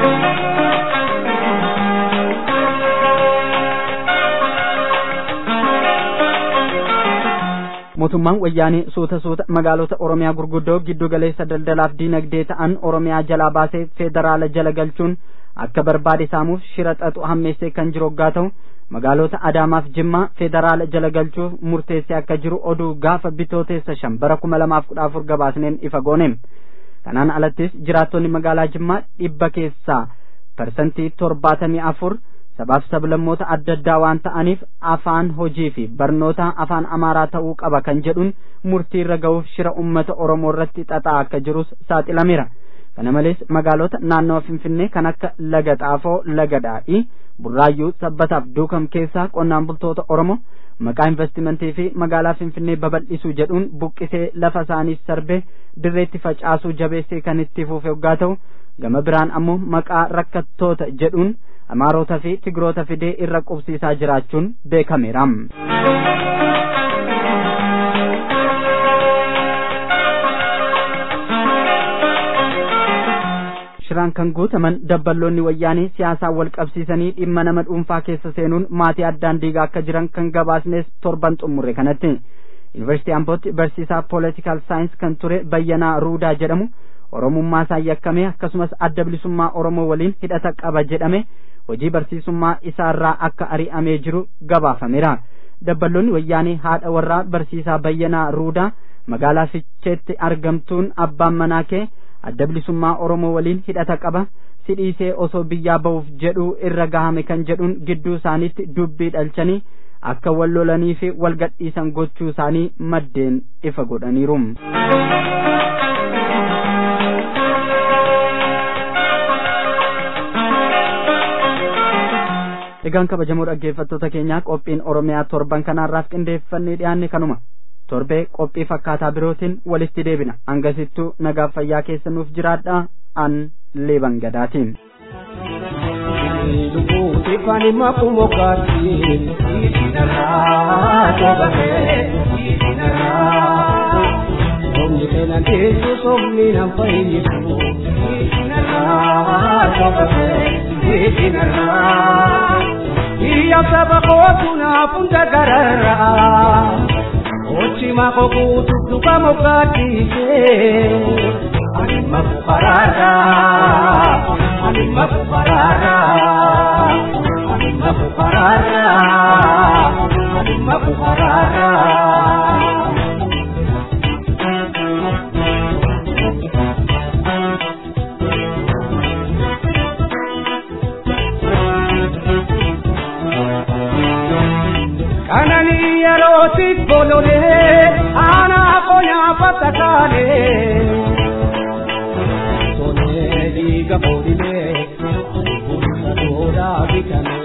Mootummaan wayyaanee suuta magaalota Oromiyaa gurguddoo giddu galeessa daldalaaf diinagdee ta'an Oromiyaa jalaa baasee federaala jala galchuun akka barbaade saamuuf shira xaxu hammeessee kan jiru hoggaa ta'u magaalota Adaamaaf Jimmaa federaala jala galchuuf murteessee akka jiru oduu gaafa Bitooteessa 5 bara 2014 gabaasneen ifa goone. Kanaan alattis jiraattonni magaalaa Jimmaa 100 keessaa parsantii 74 sabaaf sablammoota adda addaa waan ta'aniif afaan hojii fi barnoota afaan Amaaraa ta'uu qaba kan jedhuun murtii irra ga'uuf shira uummata Oromoo irratti xaxaa akka jirus saaxilameera. Kana malees magaalota naannoo Finfinnee kan akka Laga Xaafoo, Laga Daadhii, Burraayyuu, Sabbataaf Duukam keessaa qonnaan bultoota Oromoo maqaa investimentii fi magaalaa Finfinnee babal'isuu jedhuun buqqisee lafa isaanii sarbee dirreetti facaasuu jabeessee kan itti fufe waggaa ta'u, gama biraan ammoo maqaa rakkattoota jedhuun Amaarota fi Tigroota fidee irra qubsiisaa jiraachuun beekameera. Shiraan kan guutaman dabballoonni wayyaanii siyaasaan wal qabsiisanii dhimma nama dhuunfaa keessa seenuun maatii addaan diigaa akka jiran kan gabaasnes torban xumurre kanatti. Yuunivarsiitii Ambootti barsiisaa poolitikaal saayins kan ture Bayyanaa Ruudaa jedhamu Oromummaa isaa yakkamee akkasumas adda bilisummaa Oromoo waliin hidhata qaba jedhame hojii barsiisummaa isaarraa akka ari'amee jiru gabaafameera. Dabballoonni wayyaanii haadha warraa barsiisaa Bayyanaa Ruudaa magaalaa Fiicheetti argamtuun abbaan manaa kee adda bilisummaa Oromoo waliin hidhata qaba si dhiisee osoo biyyaa ba'uuf jedhuu irra gahame kan jedhuun gidduu isaaniitti dubbii dhalchanii akka wal lolanii fi wal gadhiisan gochuu isaanii maddeen ifa godhaniiru. Egaan kabajamoo dhaggeeffattoota keenyaa qophiin Oromiyaa torban kanaarraaf qindeeffannee dhiyaanne kanuma. Torbee qophii fakkaataa birootiin walitti deebina. Hangasittuu nagaaf fayyaa keessa nuuf jiraadhaa. An Leeban Gadaatiin. Iya sabakotuna punda garara Ochima kokutu tuka mokatise Anima kuparara Anima kuparara Anima kuparara Anima kuparara Kanani yaroti bolole ana konya patakale Sone diga bodile Pulsa toda bikane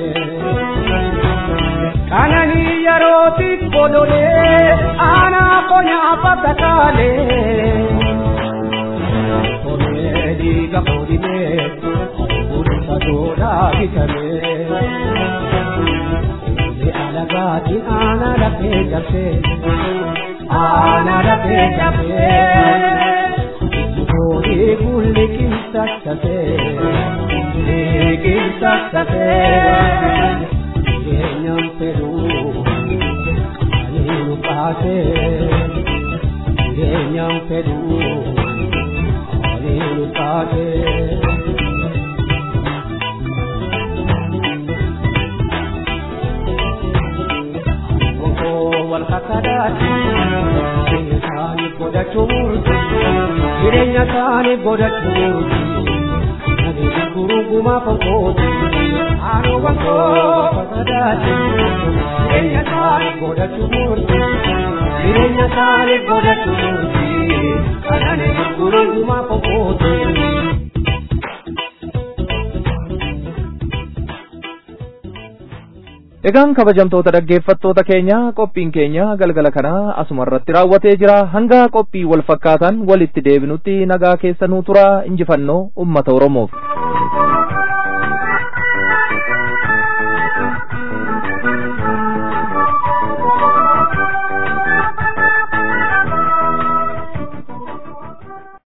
Kanani yaroti bolole ana konya patakale Sone diga bodile Pulsa toda bikane Alagati ana la pejape Kori gulli kinsatte Yenyam peru Alinu pate Yenyam peru Alinu pate wal kakadati Sani godachumurti Jirenya sani godachumurti Nadi kuruguma pangoti Anu bangko kakadati Jirenya sani godachumurti Jirenya sani godachumurti Nadi kuruguma pangoti Egaan kabajamtoota dhaggeeffattoota keenya qophiin keenya galgala kana asuma irratti raawwatee jira. Hanga qophii wal fakkaatan walitti deebinutti nagaa keessa nuu tura. Injifannoo uummata Oromoof.